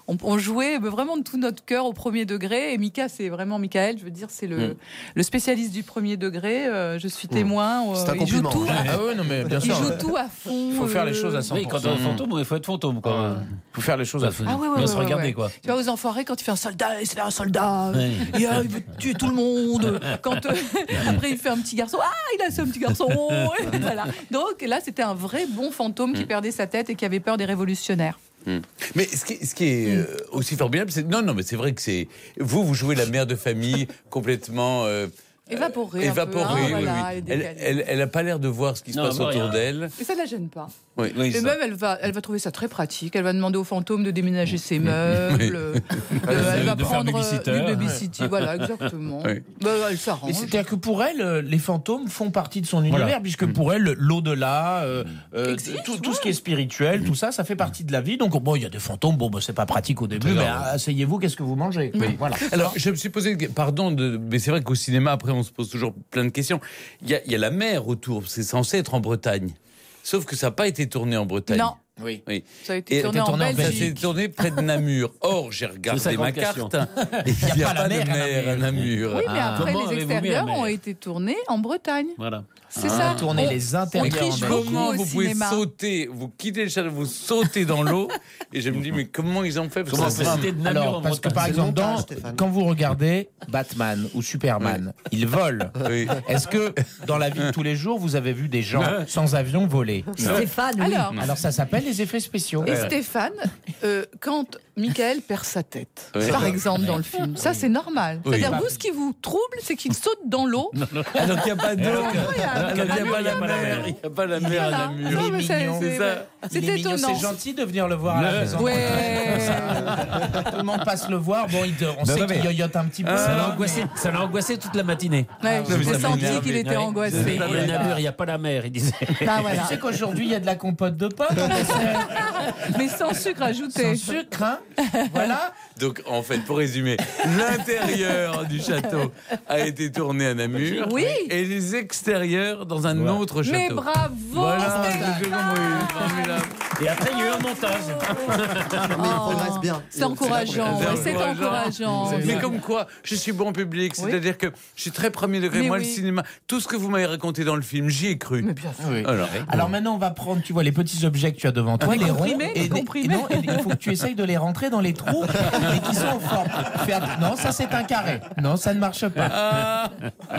on, on jouait vraiment de tout notre cœur au premier degré. Et Mika, c'est vraiment Michael, je veux dire, c'est le, Mm. le spécialiste du premier degré. Euh, je suis témoin. euh, C'est un il joue compliment. tout. Ah ouais, non, mais bien Il sûr. joue tout à fond. Il faut faire les euh, choses à cent pour cent. Oui, quand on est fantôme, il faut être fantôme. Quoi. Il faut faire les choses à fond. Ah ouais, ouais, Bien ouais, se ouais, regarder, ouais. quoi. Tu vois, aux enfoirés, quand il fait un soldat, il se fait un soldat. Ouais. Et, euh, il veut tuer tout le monde. Quand, euh, après, il fait un petit garçon. Ah, il a ce petit garçon. Et voilà. Donc là, c'était un vrai bon fantôme qui perdait sa tête et qui avait peur des révolutionnaires. Hmm. Mais ce qui, ce qui est euh, aussi formidable, c'est non, non, mais c'est vrai que c'est vous, vous jouez la mère de famille complètement euh, Évaporée. évaporée. Un peu, hein, oui, voilà, oui. elle est Elle, décalée. elle, elle a pas l'air de voir ce qui se Non, passe elle voit autour rien. d'elle. Et ça ne la gêne pas. Oui. Oui, Et ça. même, elle va, elle va trouver ça très pratique. Elle va demander au fantôme de déménager ses meubles. euh, elle va de faire prendre babysitter. du babysitting. Voilà, exactement. Oui. Bah, elle Et s'arrange. c'est-à-dire que pour elle, euh, les fantômes font partie de son univers, Voilà. puisque pour elle, l'au-delà, euh, euh, Existe, tout, tout ce qui est spirituel, tout ça, ça fait partie de la vie. Donc, bon, il y a des fantômes, bon, bah, c'est pas pratique au début, Très mais grave. ah, asseyez-vous, qu'est-ce que vous mangez Voilà. Alors, je me suis posé, pardon, de, mais c'est vrai qu'au cinéma, après, on se pose toujours plein de questions. Il y a, il y a la mer autour, c'est censé être en Bretagne. Sauf que ça n'a pas été tourné en Bretagne. Non. Oui. Oui. Ça a été Et tourné, tourné en en Ça s'est Belgique. tourné près de Namur. Or, j'ai C'est regardé sa ma grande question. carte. Et il n'y a, pas, de mer à Namur. Oui, mais Ah. après, Comment les avez-vous mis la extérieurs mer ont été tournés en Bretagne. Voilà. C'est Ah. ça. Tourner On- les on intérieurs triche en beaucoup Comment au vous pouvez cinéma. sauter, vous quittez le château, vous sautez dans l'eau, et je me dis, mais comment ils ont fait pour Comment ça ça cité de Namur Alors, en parce que Bretagne. par C'est exemple, le montage, dans- Stéphane. quand vous regardez Batman ou Superman, ils volent. Oui. Est-ce que dans la vie de tous les jours, vous avez vu des gens sans avion voler Stéphane, oui. Alors, Alors ça s'appelle les effets spéciaux. et Stéphane, euh, quand Michael perd sa tête, Oui. par exemple dans le film, ça c'est normal. Oui. C'est-à-dire, vous, ce qui vous trouble, c'est qu'il saute dans l'eau. Alors qu'il n'y a pas d'eau, Alors que- alors qu'il n'y a pas la mer, il n'y a pas la mer à Voilà. Namur. Non, Il est mais c'est- mignon. c'est- C'est ça. C'est Il est mignon, étonnant. c'est gentil de venir le voir à la Ouais. maison. Ouais. Tout le monde passe le voir. Bon, il te- on Ben sait ouais, qu'il mais- yoyote un petit peu. Ça l'a mais- angoissé, ça l'a angoissé toute la matinée. Ouais, mais j'ai ça senti m'énerve. qu'il était Ouais. angoissé. Et à Namur, il n'y a pas la mer, il disait. Ah, voilà. Tu sais qu'aujourd'hui, il y a de la compote de pommes au dessert. Mais sans sucre ajouté. Sans sucre, hein. Voilà. Donc, en fait, pour résumer, l'intérieur du château a été tourné à Namur. Oui. Et les extérieurs dans un Voilà. autre château. Mais bravo, Voilà, Stéphane. j'ai compris. Formidable. Et après, il y a eu un montage. Mais il progresse bien. C'est encourageant, C'est ouais, c'est encourageant. encourageant. Mais comme quoi, je suis bon public, Oui. c'est-à-dire que je suis très premier degré. Mais Moi, oui. le cinéma, tout ce que vous m'avez raconté dans le film, j'y ai cru. Mais bien sûr. Oui. Alors, Alors maintenant, on va prendre, tu vois, les petits objets que tu as devant toi, Les les ronds, comprimés, les et, comprimés. et non, et il faut que tu essayes de les rentrer dans les trous, mais qui sont en forme. Fais att- non, ça c'est un carré. Non, ça ne marche pas. Ah,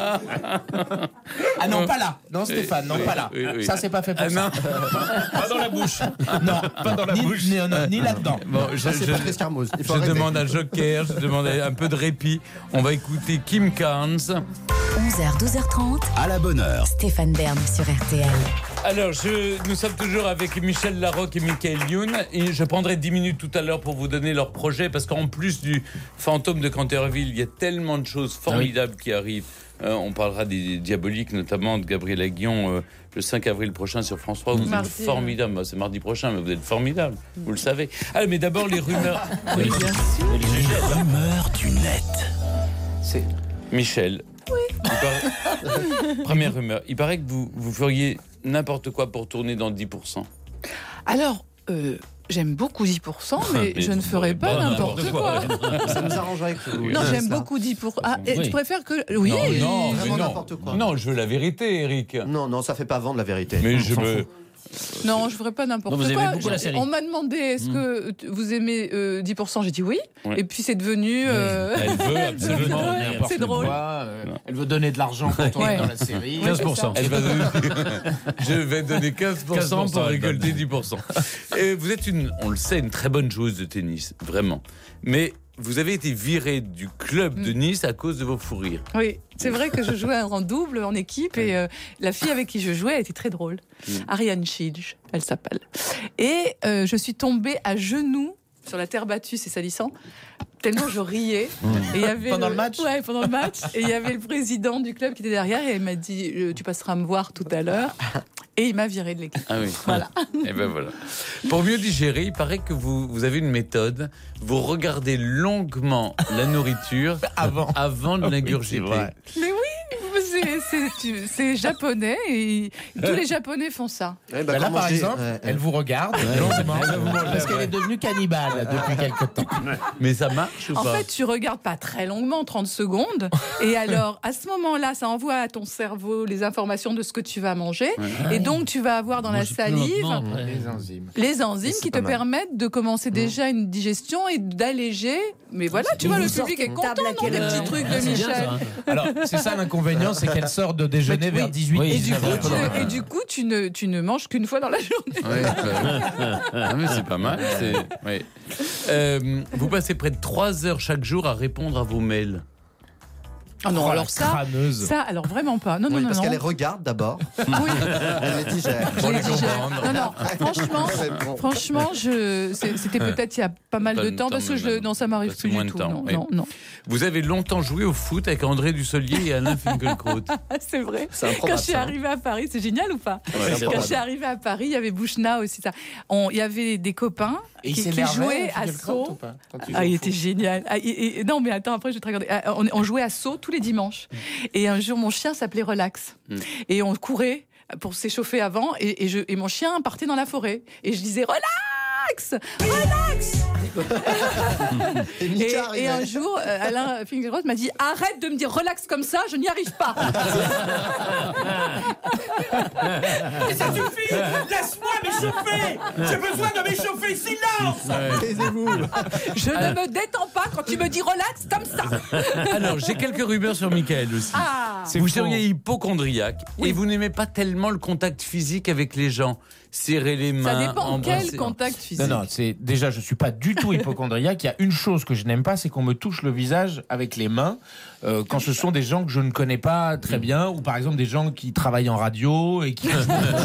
Ah non, pas là. Non, Stéphane, non, oui, pas là. oui, oui. Ça, c'est pas fait pour ah, ça. non. Pas dans la bouche. Non, Pas dans la ni, bouche. Ni, non, ni là-dedans. Bon, je, Ça, c'est je- Patrice Carmoz. Il faut je arrêter. demande un joker, je demande un peu de répit. On va écouter Kim Carnes. onze heures, douze heures trente, À la bonne heure. Stéphane Bern sur R T L. Alors, je, nous sommes toujours avec Michel Larocque et Michael Youn. Et je prendrai dix minutes tout à l'heure pour vous donner leur projet, parce qu'en plus du fantôme de Canterville, il y a tellement de choses formidables qui arrivent. Euh, on parlera des Diaboliques, notamment de Gabriel Aguillon, euh, le cinq avril prochain sur France trois. Vous Mardi, êtes formidable. Bah, c'est mardi prochain, mais vous êtes formidable. Vous le savez. Ah, mais d'abord, les rumeurs. Oui, bien sûr. Les rumeurs du net. C'est Michel. Oui. Première rumeur. Il paraît que vous, vous feriez n'importe quoi pour tourner dans dix pour cent. Alors, euh, j'aime beaucoup dix pour cent, mais, Mais je ne vous ferai ferez pas pas n'importe n'importe quoi. Ça nous arrangerait que vous Non, disiez j'aime cela. beaucoup dix pour cent. Ah, et Oui. tu préfères que. Oui, non, non, vraiment mais non. n'importe quoi. Non, je veux la vérité, Eric. Non, non, ça fait pas vendre la vérité. Mais On je s'en me. fout. non, je ne ferai pas n'importe Non, vous quoi. aimez beaucoup la Je- série. On m'a demandé est-ce que tu- vous aimez euh, dix pour cent, j'ai dit oui. Ouais. Et puis c'est devenu. euh, Elle veut absolument. Ouais, N'importe c'est drôle. quoi, euh, elle veut donner de l'argent quand on Ouais. est dans la série. quinze pour cent. Elle va donner- je vais donner quinze pour cent quinze pour cent, pour elle donne. récolter dix pour cent. Et vous êtes une, on le sait, une très bonne joueuse de tennis, vraiment. Mais vous avez été virée du club de Nice à cause de vos fous rires. Oui, c'est vrai que je jouais en double, en équipe, et euh, la fille avec qui je jouais, elle était très drôle. Ariane Chilj, elle s'appelle. Et euh, je suis tombée à genoux sur la terre battue, c'est salissant, tellement je riais. Et il y avait Pendant le match Ouais, pendant le match. Et il y avait le président du club qui était derrière, et il m'a dit euh, tu passeras me voir tout à l'heure. Et il m'a viré de l'équipe. Ah oui. Voilà. Et ben voilà. Pour mieux digérer, il paraît que vous, vous avez une méthode. Vous regardez longuement la nourriture Avant. avant de Oui, l'ingurgiter. c'est vrai. Mais oui, c'est c'est, tu- c'est japonais et tous les Japonais font ça. Ouais, bah, Bah là, comment par je dis- exemple, Ouais, elle vous regarde longuement, parce qu'elle est devenue cannibale depuis quelque temps. Mais ça marche ou En pas? fait, tu regardes pas très longuement, trente secondes, et alors à ce moment-là, ça envoie à ton cerveau les informations de ce que tu vas manger, et donc tu vas avoir dans la salive Les enzymes. les enzymes C'est qui pas te mal. permettent de commencer déjà une digestion et d'alléger. Mais voilà, tu vois, le public est content table à dans quelle les heure petits trucs de C'est bien, Michel. ça. Alors, c'est ça l'inconvénient, c'est qu'elle sort de déjeuner vers dix-huit. Oui, Et du, ça coup, va. tu, ne- et du coup, tu ne, tu ne manges qu'une fois dans la journée. Ouais, bah, ah, mais c'est pas mal. c'est- ouais. Euh, vous passez près de trois heures chaque jour à répondre à vos mails. Ah non, Oh, la alors ça, crâneuse. ça, alors vraiment pas. Non, non, Oui, non, parce non. qu'elle les regarde d'abord, Oui, elle les digère. je les digère. Non, non, franchement, Ouais, bon. franchement, je, c'est- c'était peut-être il y a pas mal Pas de de temps, temps, parce que mais je, le- maintenant. non, ça m'arrive Passez plus moins du de tout. temps, Non, oui. non, non. Vous avez longtemps joué au foot avec André Dussolier et Alain Finkielkraut. C'est vrai. C'est Quand improbable, je suis ça, hein. arrivée à Paris, c'est génial ou pas Ouais, Quand improbable. je suis arrivée à Paris, il y avait Bouchna aussi. Ça. On- Il y avait des copains Et il qui, qui s'énervait, jouaient à Finkielkraut, ou saut. pas, quand tu Ah, joues il au était foot génial. Ah, et- et- non, mais attends, après je vais te regarder. Ah, on, on jouait à saut tous les dimanches. Et un jour, mon chien s'appelait Relax. Mm. Et on courait pour s'échauffer avant. Et, et je, et mon chien partait dans la forêt. Et je disais Relax, Relax. Et Et, Mika et arrivait. un jour, euh, Alain Finkielkraut m'a dit arrête de me dire relax comme ça, je n'y arrive pas. Ça suffit. Laisse-moi m'échauffer. J'ai besoin de m'échauffer. Silence. Taisez-vous. Je ne me détends pas quand tu me dis relax comme ça. Alors, j'ai quelques rumeurs sur Michael aussi. Ah. C'est Vous faux. seriez hypochondriaque et vous n'aimez pas tellement le contact physique avec les gens. Serrer les mains, Ça dépend embrasser. quel contact physique. Non, non, c'est déjà, je suis pas du tout hypochondriaque. Il y a une chose que je n'aime pas, c'est qu'on me touche le visage avec les mains euh, quand ce sont des gens que je ne connais pas très bien, ou par exemple des gens qui travaillent en radio et qui.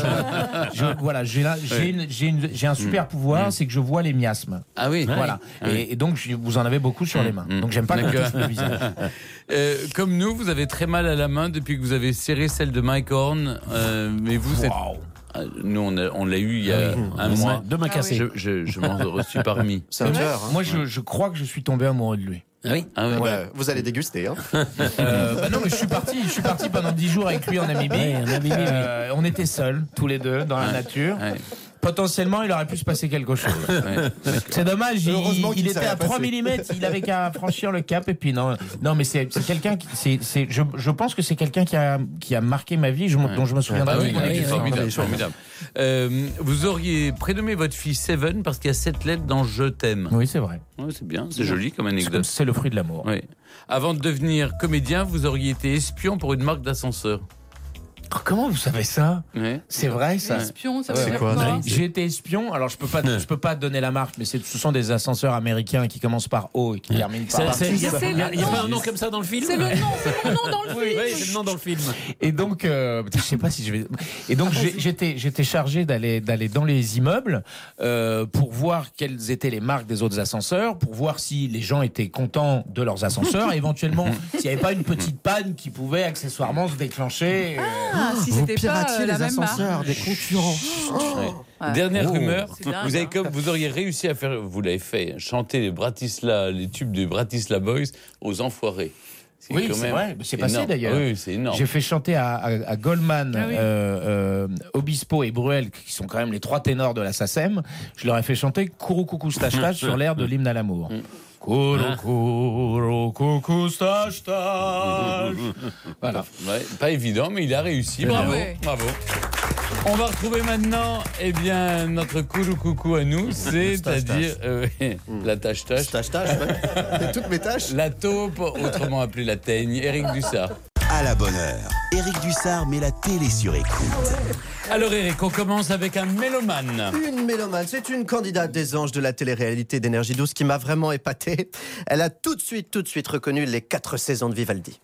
je, je- voilà, j'ai là, j'ai une- j'ai une- j'ai un super pouvoir, c'est que je vois les miasmes. Ah oui. Voilà. Ah oui. Et, et donc, je- vous en avez beaucoup sur les mains. Mm. Donc, j'aime pas qu'on D'accord. touche le visage. Euh, comme nous, vous avez très mal à la main depuis que vous avez serré celle de Mike Horn. euh, mais vous êtes. Waouh. Euh, Nous, on, a- on l'a eu il y a un Deux mois. mains- Deux mains Ah cassées. Je, je, je m'en suis pas remis. C'est un tueur. hein. Moi, je, je crois que je suis tombé amoureux de lui. Ah oui. Ah ouais. Ouais, vous allez déguster. Hein. Euh, bah non, mais je suis parti, je suis parti pendant dix jours avec lui en Namibie. Ouais, en Namibie, oui. Euh, on était seuls, tous les deux, dans la nature. Ouais. Potentiellement, il aurait pu se passer quelque chose. Ouais. C'est dommage, il, Heureusement il qu'il était s'est à rien trois passé. millimètres, il avait qu'à franchir le cap et puis non. Non, mais c'est c'est quelqu'un qui, c'est, c'est, je, je pense que c'est quelqu'un qui a, qui a marqué ma vie, je, m'en- dont je me souviendrai. Ah oui, toute mon oui, existence. formidable, oui. formidable. Euh, vous auriez prénommé votre fille Seven parce qu'il y a sept lettres dans Je t'aime. Oui, c'est vrai. Ouais, c'est bien, c'est joli comme C'est, comme- anecdote. c'est le fruit de l'amour. Oui. Avant de devenir comédien, vous auriez été espion pour une marque d'ascenseur. Oh, comment vous savez ça? Ouais. C'est vrai ça? Espion, ça Ouais. veut C'est dire quoi, quoi ça J'ai été espion, alors je peux pas, je peux pas donner la marque, mais c'est, ce sont des ascenseurs américains qui commencent par O et qui terminent par. Ça- c'est- Il y a C'est il y a- il y a le pas nom. un nom comme ça dans le film. C'est le nom, c'est le nom dans le film. Oui, c'est le nom dans le film. Et donc, euh, je sais pas si je vais. Et donc, j'ai- j'étais, j'étais chargé d'aller, d'aller dans les immeubles euh, pour voir quelles étaient les marques des autres ascenseurs, pour voir si les gens étaient contents de leurs ascenseurs, et éventuellement s'il n'y avait pas une petite panne qui pouvait accessoirement se déclencher. euh, Ah, si Vous c'était pas piratiez euh, la les même marque. ascenseurs des concurrents. Ouais. Dernière Oh. rumeur, C'est dingue, vous, avez hein. comme, vous auriez réussi à faire, vous l'avez fait, chanter les, Bratisla, les tubes de Bratislava Boys aux enfoirés. C'est Oui, quand c'est même vrai, c'est passé énorme. d'ailleurs. Oui, c'est énorme. J'ai fait chanter à, à, à Goldman, Ah oui. euh, euh, Obispo et Bruel, qui sont quand même les trois ténors de la SACEM. Je leur ai fait chanter Kourou Coucou Stache Tache sur l'air de l'hymne à l'amour. Kourou Kourou Coucou Stache Tache. Voilà. Ouais, pas évident, mais il a réussi. Bravo. Ouais. Bravo. On va retrouver maintenant eh bien, notre kourou coucou à nous, c'est-à-dire euh, la tâche-tâche, Tâche, tâche. ouais. Toutes mes tâches. la taupe, autrement appelée la teigne, Éric Dussard. À la bonne heure, Éric Dussard met la télé sur écoute. Alors Éric, on commence avec un mélomane. Une mélomane, c'est une candidate des anges de la télé-réalité d'Énergie douze qui m'a vraiment épaté. Elle a tout de suite, tout de suite reconnu les quatre saisons de Vivaldi.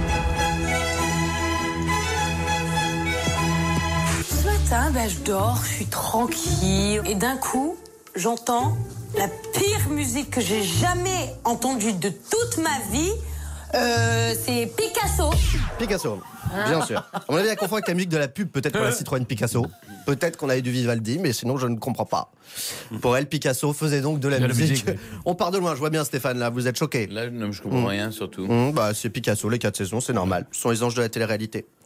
Ce matin, ben, je dors, je suis tranquille. Et d'un coup, j'entends la pire musique que j'ai jamais entendue de toute ma vie. Euh, c'est Picasso. Picasso, bien sûr. On avait à confondre avec la musique de la pub, peut-être pour la Citroën Picasso. Peut-être qu'on avait du Vivaldi, mais sinon je ne comprends pas. Pour elle, Picasso faisait donc de la, De la musique. musique, oui. On part de loin, je vois bien Stéphane là, vous êtes choqué. Là, non, je comprends rien surtout. Mmh, bah, c'est Picasso, les quatre saisons, c'est normal. Ce sont les anges de la télé-réalité.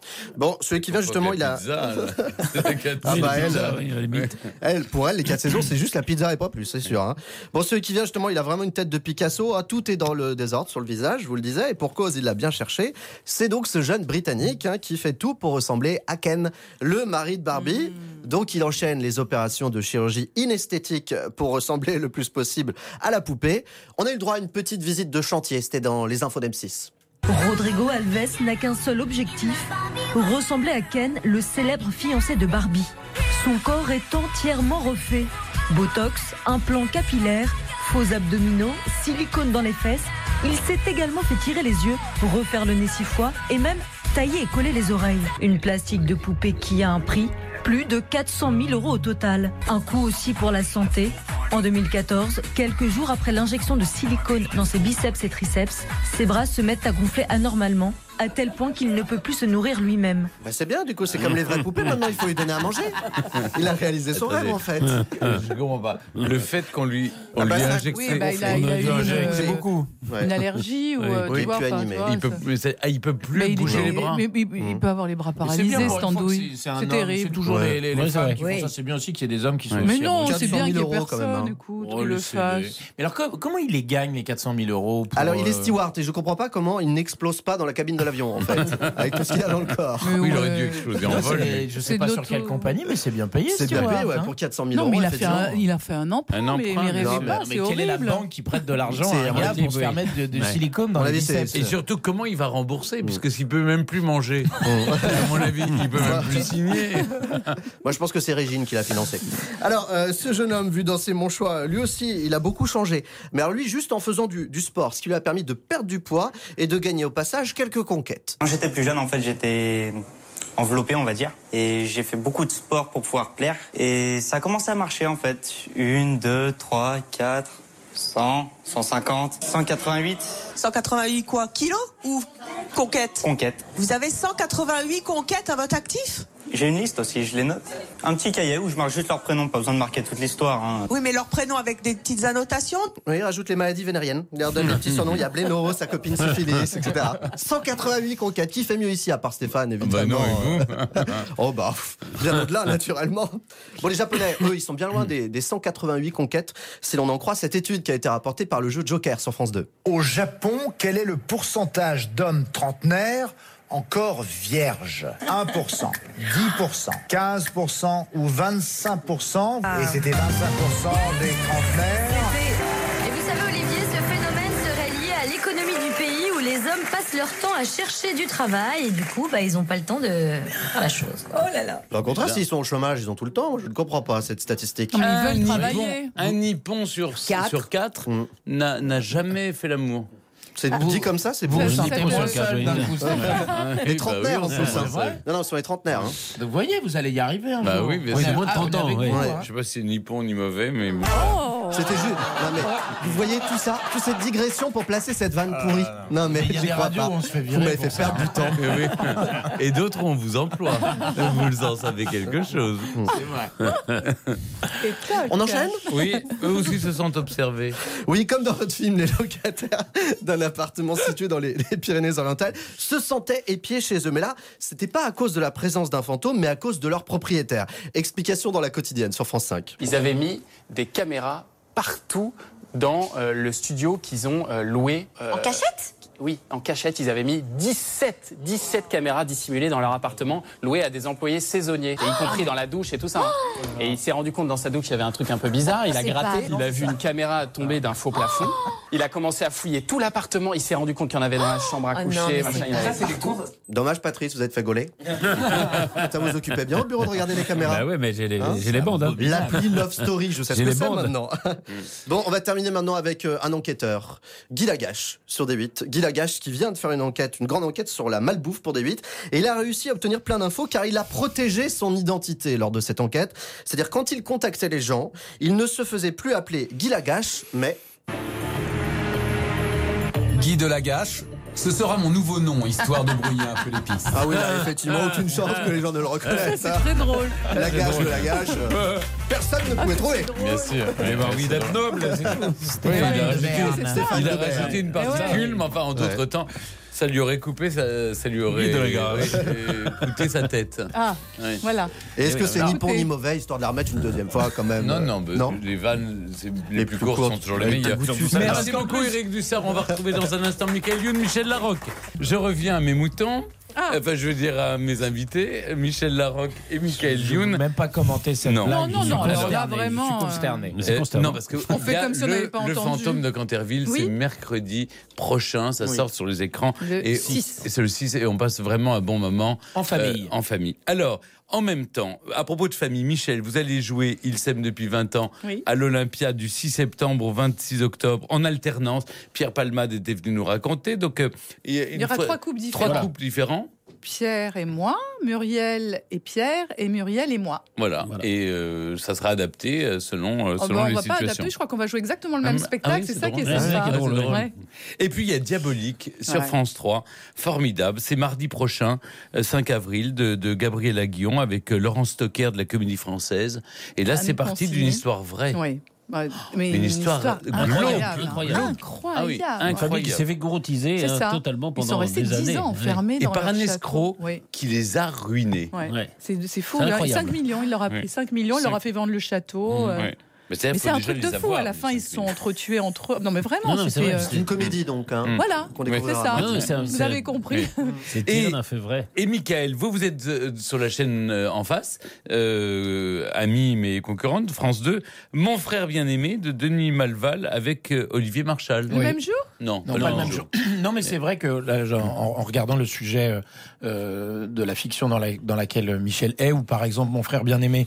Bon, celui qui vient justement, il a. Pizza, là. Ah bah elle, Pizza, euh, oui, à la limite. elle, pour elle, les quatre saisons, c'est juste la pizza et pas plus, c'est sûr. Hein. Bon, celui qui vient justement, il a vraiment une tête de Picasso. Ah, tout est dans le désordre sur le visage, je vous le disais, et pour cause, il l'a bien cherché. C'est donc ce jeune Britannique hein, qui fait tout pour ressembler à Ken, le mari de Barbie. Mmh. Donc, il enchaîne les opérations de chirurgie inesthétique pour ressembler le plus possible à la poupée. On a eu le droit à une petite visite de chantier. C'était dans les infos d'M six. Rodrigo Alves n'a qu'un seul objectif, ressembler à Ken, le célèbre fiancé de Barbie. Son corps est entièrement refait. Botox, implants capillaires, faux abdominaux, silicone dans les fesses. Il s'est également fait tirer les yeux, refaire le nez six fois et même tailler et coller les oreilles. Une plastique de poupée qui a un prix, plus de quatre cent mille euros au total. Un coût aussi pour la santé. En deux mille quatorze, quelques jours après l'injection de silicone dans ses biceps et triceps, ses bras se mettent à gonfler anormalement, à tel point qu'il ne peut plus se nourrir lui-même. Bah c'est bien, du coup, c'est comme les vraies poupées, maintenant il faut lui donner à manger. Il a réalisé son rêve en fait. Je comprends pas. Le fait qu'on lui, on Ah bah lui ça- injecte. Oui, bah, il a, il a eu C'est une, beaucoup. Ouais. une allergie ou Oui. euh, Oui, tu vois, plus enfin, animé. tu vois, Il peut, ça- mais c'est- ah, il peut plus Mais il, bouger il- les bras. mais- mais- il peut avoir les bras Mais c'est bien paralysés, pour cette une fois que andouille. c'est- c'est un C'est homme, terrible. C'est toujours les, les, les Ouais, femmes c'est qui vrai. font ça. C'est bien aussi qu'il y ait des hommes qui sont Ouais. Mais aussi non, abonnés. c'est bien qu'il y ait euros, quand même, personne, hein. écoute, Oh, qui le laissez-les. fasse. Mais alors, com- comment il les gagne, les quatre cent mille euros pour, Alors il est euh, steward et je comprends pas comment il n'explose pas dans la cabine de l'avion en fait, avec tout ce qu'il y a dans le corps. Mais Oui, il ouais. aurait dû exploser en là, vol. c'est- lui. Je C'est sais de pas sur l'auto- quelle compagnie, mais c'est bien payé. C'est bien steward, payé ouais, hein. pour quatre cent mille Non, euros. mais il a, fait un, effectivement. il a fait un emprunt, Un mais, emprunt, mais rêvez non, pas, Mais c'est quelle est la horrible. banque qui prête de l'argent C'est, à à un mon gars avis, pour se ouais. faire mettre de, de Ouais. silicone dans À mon les avis, c'est- biceps? Et surtout, comment il va rembourser puisque s'il peut même plus manger. À mon avis, il peut même plus signer. Moi je pense que c'est Régine qui l'a financé. Alors euh, ce jeune homme vu danser mon choix, lui aussi il a beaucoup changé. Mais alors lui juste en faisant du, du sport, ce qui lui a permis de perdre du poids et de gagner au passage quelques conquêtes. Quand j'étais plus jeune, en fait, j'étais enveloppé, on va dire. Et j'ai fait beaucoup de sport pour pouvoir plaire. Et ça a commencé à marcher, en fait. Une, deux, trois, quatre, cent, cent cinquante, cent quatre-vingt-huit. cent quatre-vingt-huit quoi? Kilos ou conquêtes? Conquêtes. Vous avez cent quatre-vingt-huit conquêtes à votre actif? J'ai une liste aussi, je les note. Un petit cahier où je marque juste leur prénom, pas besoin de marquer toute l'histoire. Hein. Oui, mais leur prénom avec des petites annotations? Oui, il rajoute les maladies vénériennes. Il leur donne des petits surnoms. Il y a Bléno, sa copine syphilis, et cetera. cent quatre-vingt-huit conquêtes. Qui fait mieux ici, à part Stéphane, évidemment. Bah non, et vous Oh bah, pff, bien au-delà, naturellement. Bon, les Japonais, eux, ils sont bien loin des, des cent quatre-vingt-huit conquêtes, si l'on en croit cette étude qui a été rapportée par le jeu Joker sur France deux. Au Japon, quel est le pourcentage d'hommes trentenaires encore vierges? un pour cent, dix pour cent, quinze pour cent ou vingt-cinq pour cent? Et c'était vingt-cinq pour cent des trentenaires. Et vous savez, Olivier, ce phénomène serait lié à l'économie du pays où les hommes passent leur temps à chercher du travail et du coup, bah, ils n'ont pas le temps de faire la chose. Oh là là. Au contraire, s'ils sont au chômage, ils ont tout le temps. Je ne comprends pas cette statistique. Non, mais ils veulent Un travailler. Nippon- Un Nippon sur Quatre. sur quatre Mm. n'a n'a jamais fait l'amour. C'est dit comme ça, c'est Vous bon. vous Ça, sentez c'est moins bon. seul d'un coup, Stéphane. Les bah trentenaires, oui, en on plus. sent hein. ça. Non, non, ce sont les trentenaires. hein. Vous voyez, vous allez y arriver un Bah jour. oui, bien On sûr. est moins de ah, on est trente ans, avec ouais. vous, Ouais. hein. Je sais pas si c'est ni bon ni mauvais, mais. Oh. C'était juste. Non, mais vous voyez tout ça, toute cette digression pour placer cette vanne pourrie. Non, mais Mais il y a j'y des crois radios pas. où on se fait Vous virer m'avez pour fait ça. perdre du temps. Mais oui. Et d'autres, on vous emploie. Vous le en savez quelque chose. C'est vrai. On enchaîne? Oui, eux aussi se sentent observés. Oui, comme dans votre film, les locataires d'un appartement situé dans les, les Pyrénées-Orientales se sentaient épiés chez eux. Mais là, c'était pas à cause de la présence d'un fantôme, mais à cause de leur propriétaire. Explication dans la quotidienne sur France cinq. Ils avaient mis des caméras partout dans euh, le studio qu'ils ont euh, loué. euh, En cachette? Oui, en cachette, ils avaient mis dix-sept, dix-sept caméras dissimulées dans leur appartement, louées à des employés saisonniers, et y compris dans la douche et tout ça. hein. Et il s'est rendu compte dans sa douche qu'il y avait un truc un peu bizarre. Il a C'est gratté, pas- il a vu une caméra tomber d'un faux plafond. Il a commencé à fouiller tout l'appartement. Il s'est rendu compte qu'il y en avait dans la chambre à Oh non, coucher. mais machin, c'est il y en avait pas ça. partout. Dommage, Patrice, vous êtes fait gauler. Ça vous occupait bien au bureau de regarder les caméras. Bah ouais, mais j'ai les, Hein j'ai les bandes. Hein. L'appli Love Story, je sais ce J'ai que les c'est bandes. maintenant. Bon, on va terminer maintenant avec euh, un enquêteur, Guy Lagache, sur D huit. Guy Lagache qui vient de faire une enquête, une grande enquête sur la malbouffe pour D huit. Et il a réussi à obtenir plein d'infos car il a protégé son identité lors de cette enquête. C'est-à-dire quand il contactait les gens, il ne se faisait plus appeler Guy Lagache, mais... Guy de Lagache, ce sera mon nouveau nom, histoire de brouiller un peu les pistes. Ah oui, là, effectivement, aucune chance que les gens ne le reconnaissent. C'est hein. très drôle. Lagache de Lagache, euh, personne ne pouvait trouver. Bien sûr. Il avait envie d'être noble, c'est tout. Oui, il a rajouté, Stéphane il a Devers. rajouté une Eh ouais. particule, mais enfin, en d'autres Ouais. temps. Ça lui aurait coupé, ça, ça lui aurait Oui, de la gare. ouais, coûté sa tête. Ah, Ouais. voilà. Et est-ce que c'est ni bon Coupé. ni mauvais, histoire de la remettre une deuxième fois quand même Non, euh, non, bah, non. les vannes c'est- les, Les plus plus courtes courtes. sont toujours les Avec meilleures. le goût de Merci sucre. Merci beaucoup Eric Dussard. On va retrouver dans un instant Michael Youn, Michel Larocque. Je reviens à mes moutons. Ah. Enfin, je veux dire à mes invités, Michel Larocque et Michael Je ne Youn. veux même pas commenter cette Non. blague. Non, non, Je suis non, alors consterné, là, je suis vraiment, consterné. Mais c'est Euh, constamment. non, parce que On fait il y a comme si on le, n'avait pas le entendu. fantôme de Canterville, Oui. c'est mercredi prochain, ça Oui. sort sur les écrans. Le et six. et c'est le six et on passe vraiment un bon moment En famille. euh, en famille. Alors, en même temps, à propos de famille, Michel, vous allez jouer Il s'aime depuis vingt ans Oui. à l'Olympia du six septembre au vingt-six octobre en alternance. Pierre Palmade était venu nous raconter. Donc, euh, il y, a Il une y aura fois- trois couples Trois différents. couples différents. Pierre et moi, Muriel et Pierre, et Muriel et moi. Voilà. Voilà. Et euh, ça sera adapté euh, selon, euh, Oh, selon bah, on les va pas situations. adapter, je crois qu'on va jouer exactement le Ah, même mais- spectacle, ah oui, c'est c'est ça qui est drôle. Ouais, c'est ça sympa. qui est drôle, c'est drôle. Ouais. Et puis il y a Diabolique sur Ouais. France trois, formidable. C'est mardi prochain, euh, cinq avril, de, de Gabriel Aguillon avec euh, Laurent Stocker de la Comédie Française. Et là, Anne c'est parti Consigny. d'une histoire vraie. Oui. Ouais, mais Une histoire incroyable. incroyable. Incroyable. Ah oui, Une famille qui s'est fait groulotiser C'est hein, ça. totalement Ils pendant sont restés des années. dix ans Ouais. enfermés Et dans par leur un château. escroc Oui. qui les a ruinés. Ouais. Ouais. C'est c'est fou. C'est il a- incroyable. cinq millions, il leur a pris Oui. cinq millions, il leur a Cinq. fait vendre le château. euh, Ouais. Mais c'est, Mais c'est un déjà truc de les fou. avoir, À la les fin, ils se sont entretués entre eux. Non, mais vraiment, Non, non, mais c'est c'était. vrai, euh, C'est une comédie donc. Hein, Voilà, qu'on Oui. c'est découvrira. ça. Non, mais c'est un- Vous c'est- avez compris. C'est Et- tiré d'un fait vrai. Et Michael, vous, vous êtes euh, sur la chaîne euh, en face, euh, amie mais concurrente, France deux, Mon frère bien-aimé de Denis Malval avec euh, Olivier Marchal. Le même jour Non, Non, pas pas le le même jour. Non, mais c'est vrai que là, genre, en, en regardant le sujet euh, de la fiction dans, la, dans laquelle Michel est, ou par exemple Mon frère bien-aimé,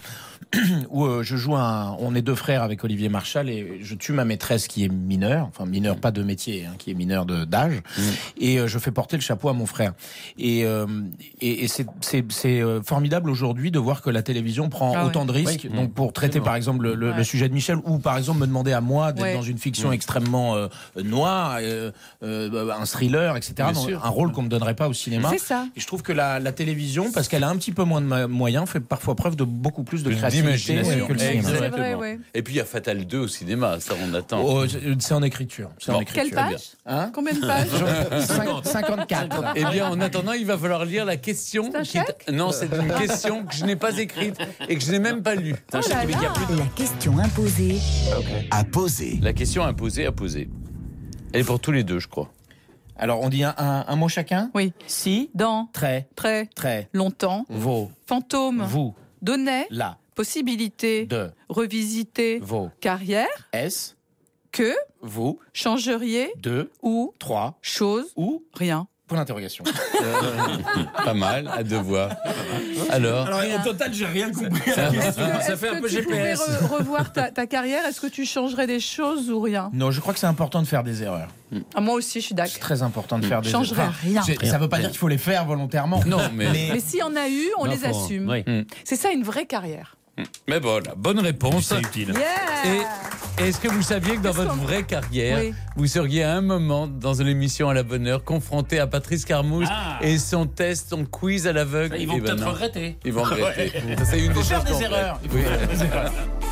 où euh, je joue un, on est deux frères avec Olivier Marchal et je tue ma maîtresse qui est mineure, enfin mineure pas de métier, hein, qui est mineure de d'âge, et euh, je fais porter le chapeau à mon frère. Et, euh, et, et c'est, c'est, c'est euh, formidable aujourd'hui de voir que la télévision prend Ah ouais. autant de risques, Oui. donc pour traiter Absolument. par exemple le, le- Ouais. le sujet de Michel, ou par exemple me demander à moi d'être Ouais. dans une fiction extrêmement euh, noire, euh, euh, un thriller, et cetera. Bien dans sûr. un rôle qu'on me donnerait pas au cinéma. C'est ça. Et je trouve que la, la télévision, parce qu'elle a un petit peu moins de ma- moyens, fait parfois preuve de beaucoup plus de Plus créativité d'imagination. que le cinéma. C'est Exactement. vrai, ouais. Et puis il y a Fatal deux au cinéma, ça on attend. Oh, c'est c'est en écriture. C'est en Bon. écriture. Quelle page Hein Combien de pages cinquante, cinquante-quatre. Eh bien, en attendant, il va falloir lire la question. C'est un qui est- Non, c'est une question que je n'ai pas écrite et que je n'ai même pas lue. Oh là là. La question imposée. À poser. La question imposée à poser. Elle est pour tous les deux, je crois. Alors, on dit un, un- un mot chacun. Oui. Si, Dans, très, très, très, longtemps, vos, fantôme, vous, donnait, la, possibilité, de, revisiter, vos, carrière, s, que, vous, changeriez, deux, ou, trois, chose, ou, rien. pour l'interrogation. Pas mal, à deux voix. Alors, Alors, au total, j'ai rien compris. Est-ce que, Ça est-ce fait un que peu tu G P pouvais S. re- revoir ta, ta carrière? Est-ce que tu changerais des choses ou rien? Non, je crois que c'est important de faire des erreurs. Ah, moi aussi, je suis C'est d'accord. très important de faire des Changerais erreurs. rien. c'est- Ça veut pas dire qu'il faut les faire volontairement. non, mais. Mais s'il y en a eu, on Non, les faut- assume. oui. C'est ça une vraie carrière. Mais voilà, bonne réponse. C'est utile. Yeah. Et est-ce que vous saviez que dans Qu'est-ce votre qu'on- vraie carrière, Oui. vous seriez à un moment dans une émission à la bonne heure confronté à Patrice Carmouze Ah. et son test, son quiz à l'aveugle? Ils vont Eh ben peut-être non. regretter. Ils vont regretter. Ouais. Ça, c'est une Il faut des faire choses des qu'on erreurs. regrette. Il faut Oui. faire des erreurs.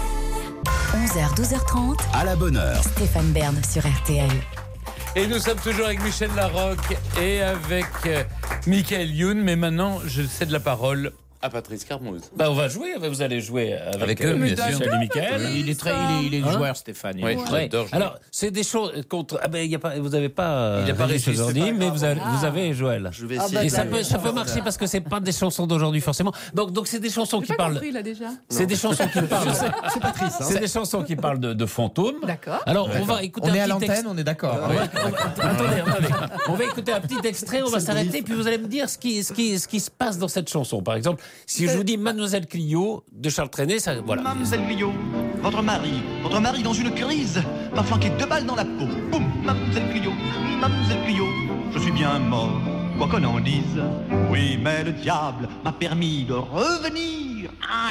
onze heures, douze heures trente. À la bonne heure. Stéphane Bern sur R T L. Et nous sommes toujours avec Michel Larocque et avec euh, Michael Youn. Mais maintenant, je cède la parole à Patrice Carmouze. Bah, on va jouer, vous allez jouer avec, Avec eux, euh, bien Michel sûr. et Mickaël. Il est très, il est, il est Hein joueur, Stéphane. Il est Oui, joueur. Ouais. j'adore jouer. Alors, c'est des choses contre. Ah ben, y a pas, vous n'avez pas. Il a pas Régis réussi, c'est aujourd'hui, pas mais grave. vous avez, vous avez Joël. Je vais Ah essayer. bah, Et ça de- peut, ça peut marcher parce que c'est pas des chansons d'aujourd'hui forcément. Donc, donc c'est des chansons J'ai qui pas parlent. compris là déjà. C'est des chansons qui parlent. C'est Patrice. Hein. C'est des chansons qui parlent de, de fantômes. D'accord. Alors, on va écouter On un est à petit l'antenne, ex- on est d'accord. Ouais. Attendez, attendez. On va écouter un petit extrait, on va s'arrêter, puis vous allez me dire ce qui, ce, qui, ce qui se passe dans cette chanson. Par exemple, si je vous dis Mademoiselle Clio de Charles Trenet, ça, voilà. Mademoiselle Clio, votre mari, votre mari dans une crise, m'a flanqué deux balles dans la peau. Boum, Mademoiselle Clio, Mademoiselle Clio, je suis bien mort, quoi qu'on en dise. Oui, mais le diable m'a permis de revenir.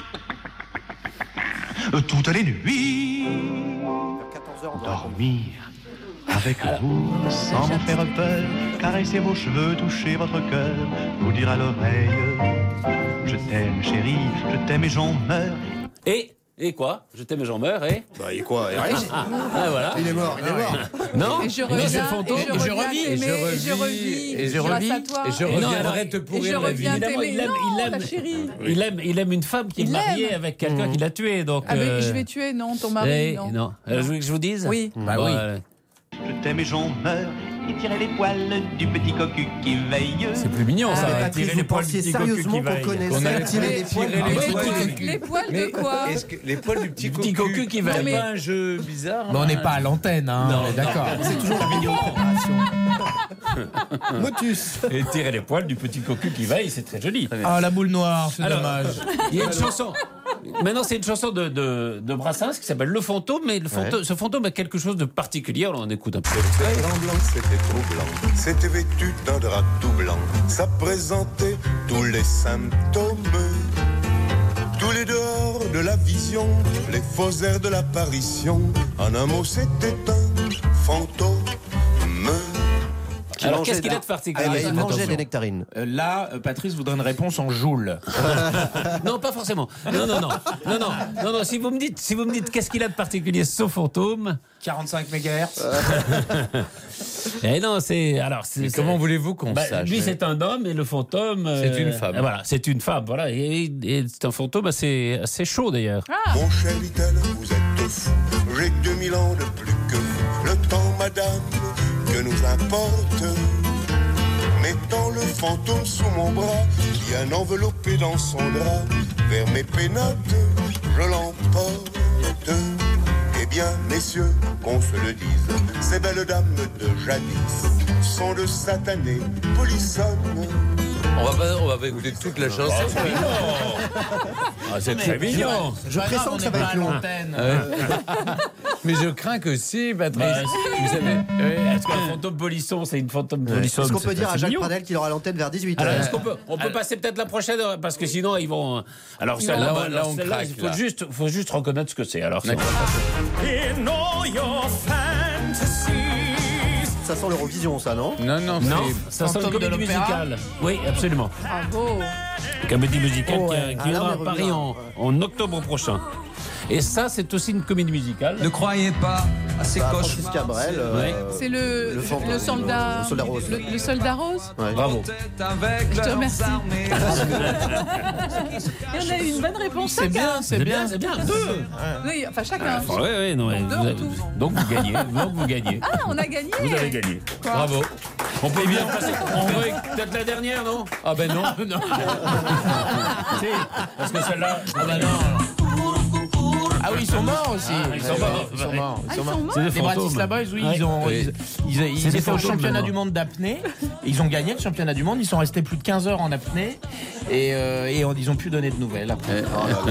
Ah, toutes les nuits, quatorze heures, on doit dormir avec vous, sans m'en faire peur, caresser vos cheveux, toucher votre cœur, vous dire à l'oreille, je t'aime chérie, je t'aime et j'en meurs. Et Et quoi? Je t'aime et j'en meurs, et Bah, et quoi? Et ah, rien. ah, voilà. Il est mort, il est mort. Non. Et je Mais c'est reviens, fantôme, et je et je reviens revis, t'aimer, et je et je revis, revis, et je grâce revis, à toi. et je Et non, reviendrai alors, te Et pourrir je la vie. reviens Évidemment, t'aimer. il aime, Non, il aime, ta chérie. il aime, il aime une femme qui est Il mariée l'aime. avec quelqu'un qui l'a tué. Donc, Ah, mais euh, je vais tuer, non, ton mari, eh, non. non. Euh, je veux que je vous dise. Oui. Bah Bah oui. oui. Je t'aime et j'en meurs. Et tirer les poils du petit cocu qui veille. C'est plus mignon Ah, ça. mais Patrice, Tirer vous les poils pensiez du petit cocu sérieusement qui qu'on veille. connaissait Qu'on allait tirer les poils tirer du les petit poils cocu. du- Les poils Mais de quoi? est-ce que les poils du petit Du petit cocu, cocu qui c'est veille. pas un jeu bizarre? Mais on n'est pas à l'antenne, hein, Non, on est d'accord. C'est toujours la vidéo préparation. Motus. Et tirer les poils du petit cocu qui veille, c'est très joli. Ah, la boule noire, c'est Alors, dommage. Il y a une chanson. Maintenant, c'est une chanson de, de, de Brassens qui s'appelle Le Fantôme, mais le fantôme, ce fantôme a quelque chose de particulier. Alors, on écoute un peu. C'était blanc, blanc, c'était trop blanc. C'était vêtu d'un drap tout blanc. Ça présentait tous les symptômes. Tous les dehors de la vision, les faux airs de l'apparition. En un mot, c'était un fantôme. Qui Alors, mangeait qu'est-ce qu'il de- a de particulier? Ah, bah, il mangeait Attention. des nectarines. Euh, Là, euh, Patrice voudrait une réponse en joule. Non, pas forcément. Non, non, non, non, non, non, non. Si vous me dites, si vous me dites, qu'est-ce qu'il a de particulier ce fantôme? quarante-cinq mégahertz. Eh non, c'est alors. c'est- Mais c'est- comment voulez-vous qu'on Bah, sache? lui, c'est un homme et le fantôme. C'est euh, une femme. Voilà, c'est une femme. Voilà, et, et c'est un fantôme assez, assez chaud d'ailleurs. Mon cher Little, vous êtes fou. J'ai deux mille ans de plus que vous. Le temps, madame, que nous importe. Mettant le fantôme sous mon bras, bien enveloppé dans son drap, vers mes pénates, je l'emporte. Eh bien, messieurs, qu'on se le dise, ces belles dames de jadis sont de satanées polissonnes. On va pas, on va pas écouter toute la chanson. Ah, c'est très mignon. Je pressens que ça va être long. Ouais. Mais je crains que si, Patrice. Vous savez. Est-ce qu'un fantôme polisson, c'est une fantôme polissonne? Est-ce qu'on peut c'est- dire à c'est Jacques mignon. Pradel qu'il aura l'antenne vers dix-huit Alors, heures est-ce qu'on peut, on peut passer peut-être la prochaine, parce que sinon ils vont. Alors Là, celle-là, on- là, on celle-là, craque, il faut là. juste, faut juste reconnaître ce que c'est. Alors, c'est- D'accord. In all your fantasies. Ça sent l'Eurovision, ça, non? Non, non, non, c'est. ça sent une Fantôme de comédie l'opéra. musicale. Oui, absolument. Bravo. Comédie musicale Oh, qui, ouais. qui Ah, là, ira on à est Paris revenu, en, en octobre prochain. Et ça, c'est aussi une comédie musicale. Ne croyez pas à ces Bah, cauchemars. Francis Cabrel. euh, C'est le, le fantôme, le soldat. le soldat rose. Le, le soldat rose. Ouais. Bravo. Avec Je te leurs remercie. armées. Et on a eu une bonne réponse. C'est chacun. bien, c'est C'est bien. bien, c'est bien. Deux. Oui, enfin chacun. Oui, oui, non. Donc, vous deux en avez- tout. donc vous gagnez. Donc vous gagnez. Ah, on a gagné. Vous avez gagné. Quoi Bravo. On peut bien passer. On va peut-être la dernière, non? Ah ben non. Si, parce que celle-là. Ah bah non. Ah oui, ils sont morts aussi. Ah, ils sont morts. Ils sont morts. Ah, ils sont morts. C'est des Les fantômes. Bratislava, oui, Ouais. ils ont, Oui. ils, ils, ils C'est des étaient au fantômes, championnat maintenant. du monde d'apnée. Ils ont gagné le championnat du monde. Ils sont restés plus de quinze heures en apnée et, euh, et on- ils ont pu donner de nouvelles. Après.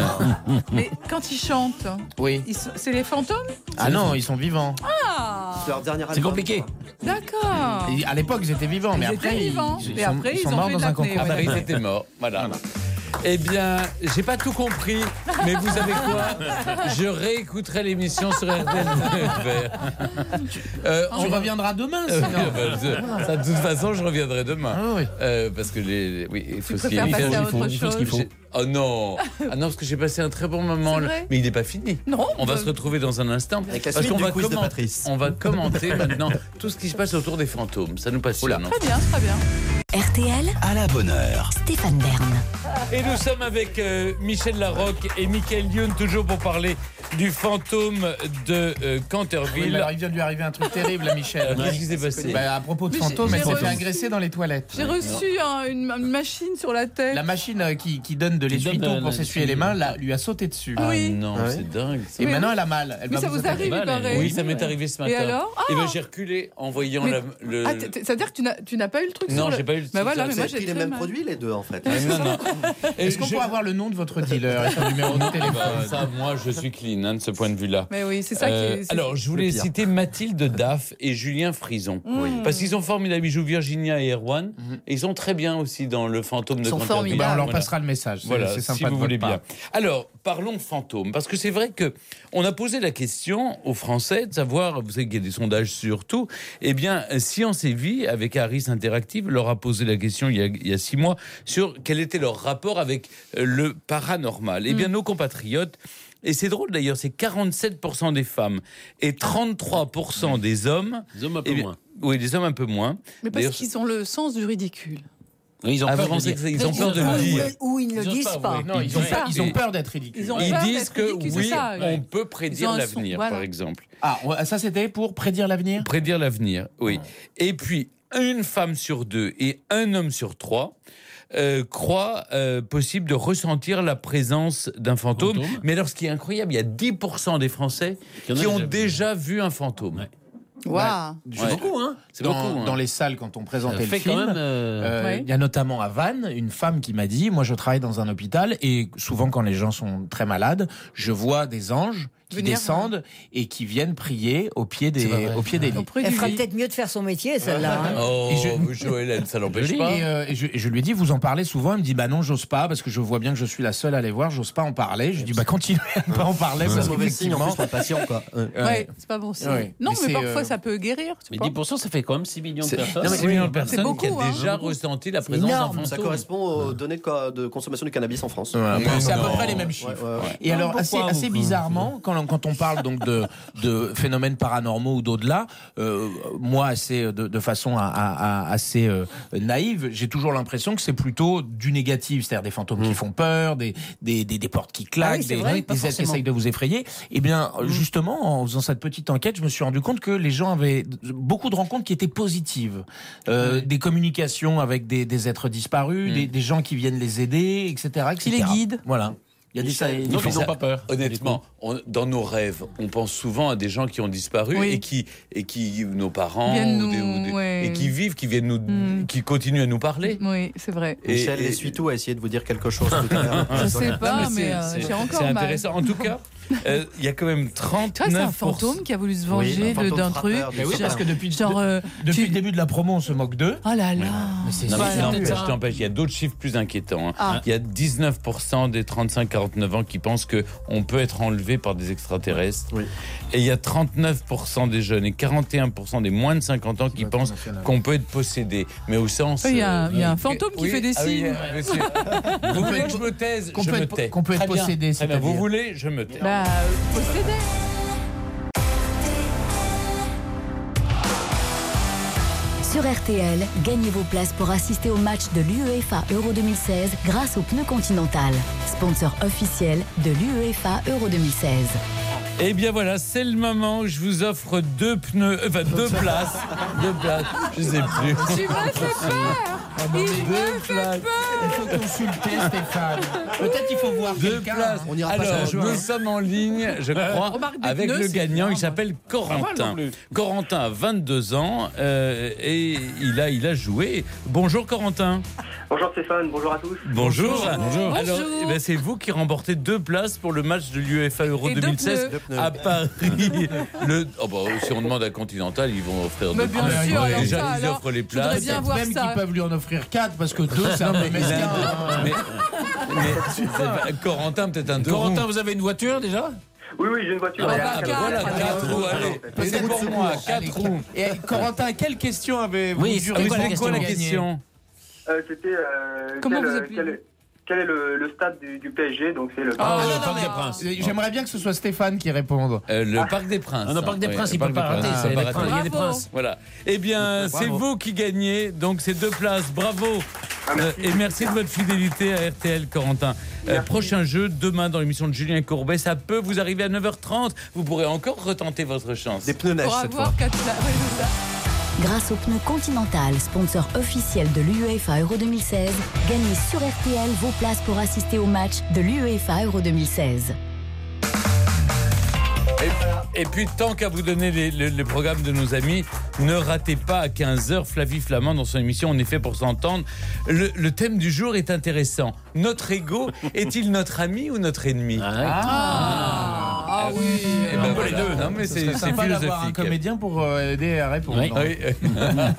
Mais quand ils chantent, Oui. ils sont- c'est les fantômes? Ah non, ils sont vivants. Ah, C'est leur dernier C'est album. compliqué. d'accord. Et à l'époque, ils étaient vivants, mais Ils après, étaient vivants. ils, Et sont, après, ils ils sont ont morts fait dans de un l'apnée, concours ouais. d'apnée. Patrice était mort. Voilà. Eh bien, j'ai pas tout compris, mais vous savez quoi? Je réécouterai l'émission sur R T L point F R. Euh, Tu on- reviendras demain, Euh, sinon. bah, je- ça, de toute façon, je reviendrai demain. Ah oui. Euh, parce que les, oui, il faut ce qu'il préfères passer à il autre faut- il faut ce qu'il chose. faut. Oh non, ah non, parce que j'ai passé un très bon moment. C'est là. vrai Mais il n'est pas fini. Non. On va bah, se retrouver dans un instant. Avec la parce suite qu'on du va, quiz de comment- Patrice. on va commenter maintenant tout ce qui se passe autour des fantômes. Ça nous passionne. Très bien, très bien. R T L, À la bonne heure. Stéphane Bern. Et nous sommes avec euh, Michel Larocque et Michael Youn, toujours pour parler du fantôme de euh, Oui, Canterville. mais alors, il vient de lui arriver un truc terrible, là, Michel. Qu'est-ce qui s'est passé? Bah, à propos de Mais fantômes, j'ai- elle j'ai s'est fait reçu- agresser dans les toilettes. J'ai reçu un- une, une machine sur la tête. La machine euh, qui, qui donne de Qui donne, l'essuie-tout euh, pour s'essuyer les mains là, lui a sauté dessus. Ah Oui. non, Ah ouais. c'est dingue. ça. Et Mais maintenant, oui. elle a mal. Elle Mais va ça vous vous attaquer. arrive, il mal, paraît. Oui, ça m'est arrivé ce matin. Et alors Et ben Ah j'ai reculé en voyant Mais- la, le. Ah, t- t- c'est-à-dire que tu n'as, tu n'as pas eu le truc Non, sur le... j'ai pas eu le Bah voilà, mais Vous moi avez j'ai pris les très mêmes mal. produits, les deux, en fait. Euh, non, non. Et Est-ce qu'on je- peut avoir le nom de votre dealer et son numéro de téléphone? Bah, ça, moi, je suis clean hein, de ce point de vue-là. Mais oui, c'est ça qui Euh, est... c'est- alors, je voulais le pire. citer Mathilde Daff et Julien Frison. Oui. Parce qu'ils sont formidables. Ils jouent Virginia et Erwan. Et ils sont très bien aussi dans Le Fantôme de Ils sont Canterville. formidables. Bah, on leur Voilà. passera le message. C'est Voilà, c'est sympa si de vous votre voulez part. bien. Alors, parlons fantômes, parce que c'est vrai que on a posé la question aux Français de savoir, vous savez qu'il y a des sondages sur tout, eh bien, Science et Vie, avec Harris Interactive, leur a posé la question il y a, il y a six mois sur quel était leur rapport avec euh, le paranormal. Eh bien, nos compatriotes Et c'est drôle d'ailleurs, c'est quarante-sept pour cent des femmes et trente-trois pour cent des hommes. Les hommes un peu Eh bien, moins. Oui, des hommes un peu moins. Mais parce D'ailleurs, qu'ils ont le sens du ridicule. Ils ont Ah, peur vous de pensez dire. que c'est- ils ont peur de le dire. Ou ils ne le Ils osent disent pas pas. avouer. Non, ils ont, C'est peur, ça. ils ont peur d'être ridicules. Ils ont Ils peur disent d'être que ridicules, c'est oui, ça. on peut Ils ont prédire un son, l'avenir, voilà. par exemple. Ah, ouais, ça c'était pour prédire l'avenir. Prédire l'avenir, oui. Et puis, une femme sur deux et un homme sur trois euh, croient euh, possible de ressentir la présence d'un fantôme. Fantôme. Mais alors, ce qui est incroyable, il y a dix pour cent des Français Qui en a qui ont déjà vu. déjà vu un fantôme. Ouais. Waouh. C'est Ouais. beaucoup, hein. C'est dans, beaucoup, hein. dans les salles, quand on présentait Ça le fait film, quand même, euh, euh, Ouais. il y a notamment à Vannes une femme qui m'a dit, moi je travaille dans un hôpital et souvent quand les gens sont très malades, je vois des anges qui Venir, descendent et qui viennent prier au pied C'est pas des, vrai. au pied des lits. Auprès Elle du fera lit. peut-être mieux de faire son métier, celle-là. hein. Oh, Et je- Joël, elle, ça l'empêche Et, pas. euh, et je, et je lui ai dit, vous en parlez souvent. Elle me dit, bah non, j'ose pas parce que je vois bien que je suis la seule à les voir. J'ose pas en parler. Je lui dis, bah continuez à ne pas en parler C'est parce un mauvais signe en qu'effectivement. plus pour le patient, quoi. Ouais. Ouais. Ouais, c'est pas bon signe. Ouais. Non, Mais mais, c'est, parfois euh, ça peut guérir. Tu Mais vois. dix pour cent, ça fait quand même six millions de C'est personnes. non, mais six millions de personnes beaucoup, qui ont hein. déjà ressenti la présence d'un énorme. fantôme. Ça correspond aux données de, co- de consommation du cannabis en France. Ouais, Mais c'est à peu non. près les mêmes chiffres. Ouais, ouais, ouais. Et alors, pourquoi assez, vous- assez bizarrement, quand, quand on parle donc de, de phénomènes paranormaux ou d'au-delà, euh, moi, assez, de, de façon à, à- à- assez euh, naïve, j'ai toujours l'impression que c'est plutôt du négatif, c'est-à-dire des fantômes qui font peur, des, des, des, des portes qui claquent, Ah oui, c'est des, vrai, des pas ailes qui forcément. essayent de vous effrayer. Et bien, justement, en faisant cette petite enquête, je me suis rendu compte que les gens avaient beaucoup de rencontres qui étaient positives. Euh, Des communications avec des, des êtres disparus, Mm. des, des gens qui viennent les aider, et cetera, et Qui cetera. les guident. Voilà. Il y a des ça. Donc ils n'ont pas peur. Honnêtement, on- dans nos rêves, on pense souvent à des gens qui ont disparu Oui. et qui, et qui, nos parents, Viennent ou des- nous- ou des- ouais. et qui vivent, qui viennent nous, Mm. qui continuent à nous parler. Oui, c'est vrai. Et- Michel et- essuie tout à essayer de vous dire quelque chose. tout à l'heure. Je sais pas, Non, mais, c'est- euh, c'est- j'ai encore C'est mal. intéressant. En tout cas, euh, il y a quand même trente-neuf Tu vois, c'est un fantôme qui a voulu se venger Oui, un de- fantôme d'un frappeur, truc. bien oui, sûr. parce que depuis, Genre, de- euh, depuis tu- le début de la promo, on se moque d'eux. Oh là là. Mais c'est Non, Voilà. mais, non, mais ça. je t'empêche, il y a d'autres chiffres plus inquiétants. hein. Ah. Il y a dix-neuf pour cent des trente-cinq à quarante-neuf ans qui pensent qu'on peut être enlevé par des extraterrestres. Oui. Et il y a trente-neuf pour cent des jeunes et quarante et un pour cent des moins de cinquante ans qui votre pensent national. qu'on peut être possédé. Mais au sens... Il y a un- euh, il y a un euh, fantôme qui oui, fait des ah oui, signes. euh, mais c'est- Vous voulez que je me taise Qu'on Je peut me être- tais. qu'on peut être Très bien, possédé, très bien. Vous c'est-à-dire voulez Je me tais. Bah, euh, possédé. Sur R T L, gagnez vos places pour assister au match de l'UEFA Euro deux mille seize grâce au pneu Continental, sponsor officiel de l'UEFA Euro deux mille seize. Eh bien voilà, c'est le moment où je vous offre deux pneus, euh, enfin deux places, deux places, je sais plus. Tu m'as fait peur. Il me fait peur. Il faut consulter Stéphane. Peut-être qu'il faut voir Deux quelqu'un. places. On ira pas Alors, sur le nous jeu, sommes en ligne, je crois, Remarque des avec pneus, le c'est gagnant. énorme. Il s'appelle Corentin. non plus. Corentin a vingt-deux ans euh, et il a, il a joué. Bonjour Corentin. Bonjour Stéphane, bonjour à tous. Bonjour. Bonjour. Alors, Bonjour. eh ben, c'est vous qui remportez deux places pour le match de l'UEFA Euro Et deux deux mille seize pneus. Deux pneus. à Paris. Le, oh bah, si on demande à Continental, ils vont offrir Mais deux bien pneus. sûr, alors Déjà, ça, ils alors, offrent les je voudrais places. bien voir Même ça. qu'ils peuvent lui en offrir quatre parce que deux, c'est un peu mesquin. hein. Mais, mais c'est pas- Corentin, peut-être un deux Corentin, roues. vous avez une voiture déjà? Oui, oui, j'ai une voiture. Ah, Elle bah, a- quatre. Voilà, Quatre. quatre roues, allez. C'est pour moi, quatre roues. Et Corentin, quelle question avez-vous Oui, dû c'est quoi la répondre question pour la gagner question Euh, C'était. euh, Comment quel, vous euh, appelez quel, quel est le, le stade du, du P S G? Donc c'est le. Ah, le non, Parc mais, des euh, Princes. J'aimerais bien que ce soit Stéphane qui réponde. Euh, le Parc des Princes. Ah non, Parc des Oui, Princes, le il peut Parc pas des rater. Princes, c'est il peut les pas princes, rater. il y a des Bravo. princes. Voilà. Eh bien, c'est vous qui gagnez. Donc, c'est deux places. Bravo. Ah, merci. Euh, et merci de votre fidélité à R T L, Corentin. Euh, prochain jeu, demain, dans l'émission de Julien Courbet. Ça peut vous arriver à neuf heures trente. Vous pourrez encore retenter votre chance. Des pneus neige Pour cette fois. avoir quatre places. Ouais, c'est ça. Grâce au pneu Continental, sponsor officiel de l'UEFA Euro deux mille seize, gagnez sur R T L vos places pour assister au match de l'UEFA Euro deux mille seize. Et, et puis, tant qu'à vous donner les, les- les programmes de nos amis, ne ratez pas à quinze heures Flavie Flamand dans son émission On est fait pour s'entendre. Le, le thème du jour est intéressant. Notre ego est-il notre ami ou notre ennemi? Ah, ah oui. Eh ben voilà. Non, mais Ce c'est serait c'est sympa d'avoir un philosophique. comédien pour euh, aider à répondre. Oui. Oui.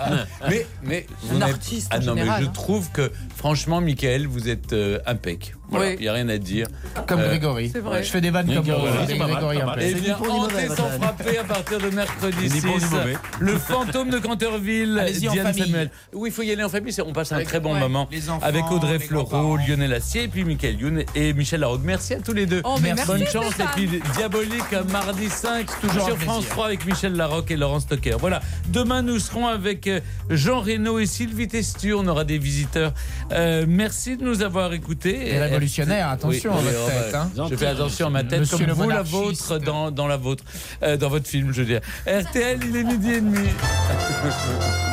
mais mais vous Un n'êtes- artiste ah en non, mais général, je hein. trouve que franchement, Michael, vous êtes euh, impec. Voilà, Oui. il n'y a rien à dire. Comme Euh, Grégory. c'est vrai. Je fais des vannes comme Grégory, Grégory. c'est Et pas mal, Grégory pas un mal. peu. Eh bien, ni pour ni hantez mauvais, sans madame. frapper à partir de mercredi Ni six. bon ni mauvais. Le fantôme de Canterville, Allez-y en Diane famille. Samuel. Oui, il faut y aller en famille, c'est- on passe un Avec- très bon ouais, moment. les enfants, avec Audrey les Fleurot, grands-parents. Lionel Assier, et puis Michael Youn et Michel Larocque. Merci à tous les deux. Oh, mais Merci. Bonne merci, chance. Stéphane. Et puis Diabolique, mardi cinq, Toujours sur un France plaisir. trois avec Michel Larocque et Laurent Stocker. Voilà. Demain, nous serons avec euh, Jean Reno et Sylvie Testu. On aura des visiteurs. Euh, merci de nous avoir écoutés. Les révolutionnaires, attention Oui, à oui, votre oh, tête. bah, hein. Je fais attention à ma tête, Monsieur comme le vous, la monarchiste. vôtre, dans, dans la vôtre, euh, dans votre film, je veux dire. R T L, il est midi et demi.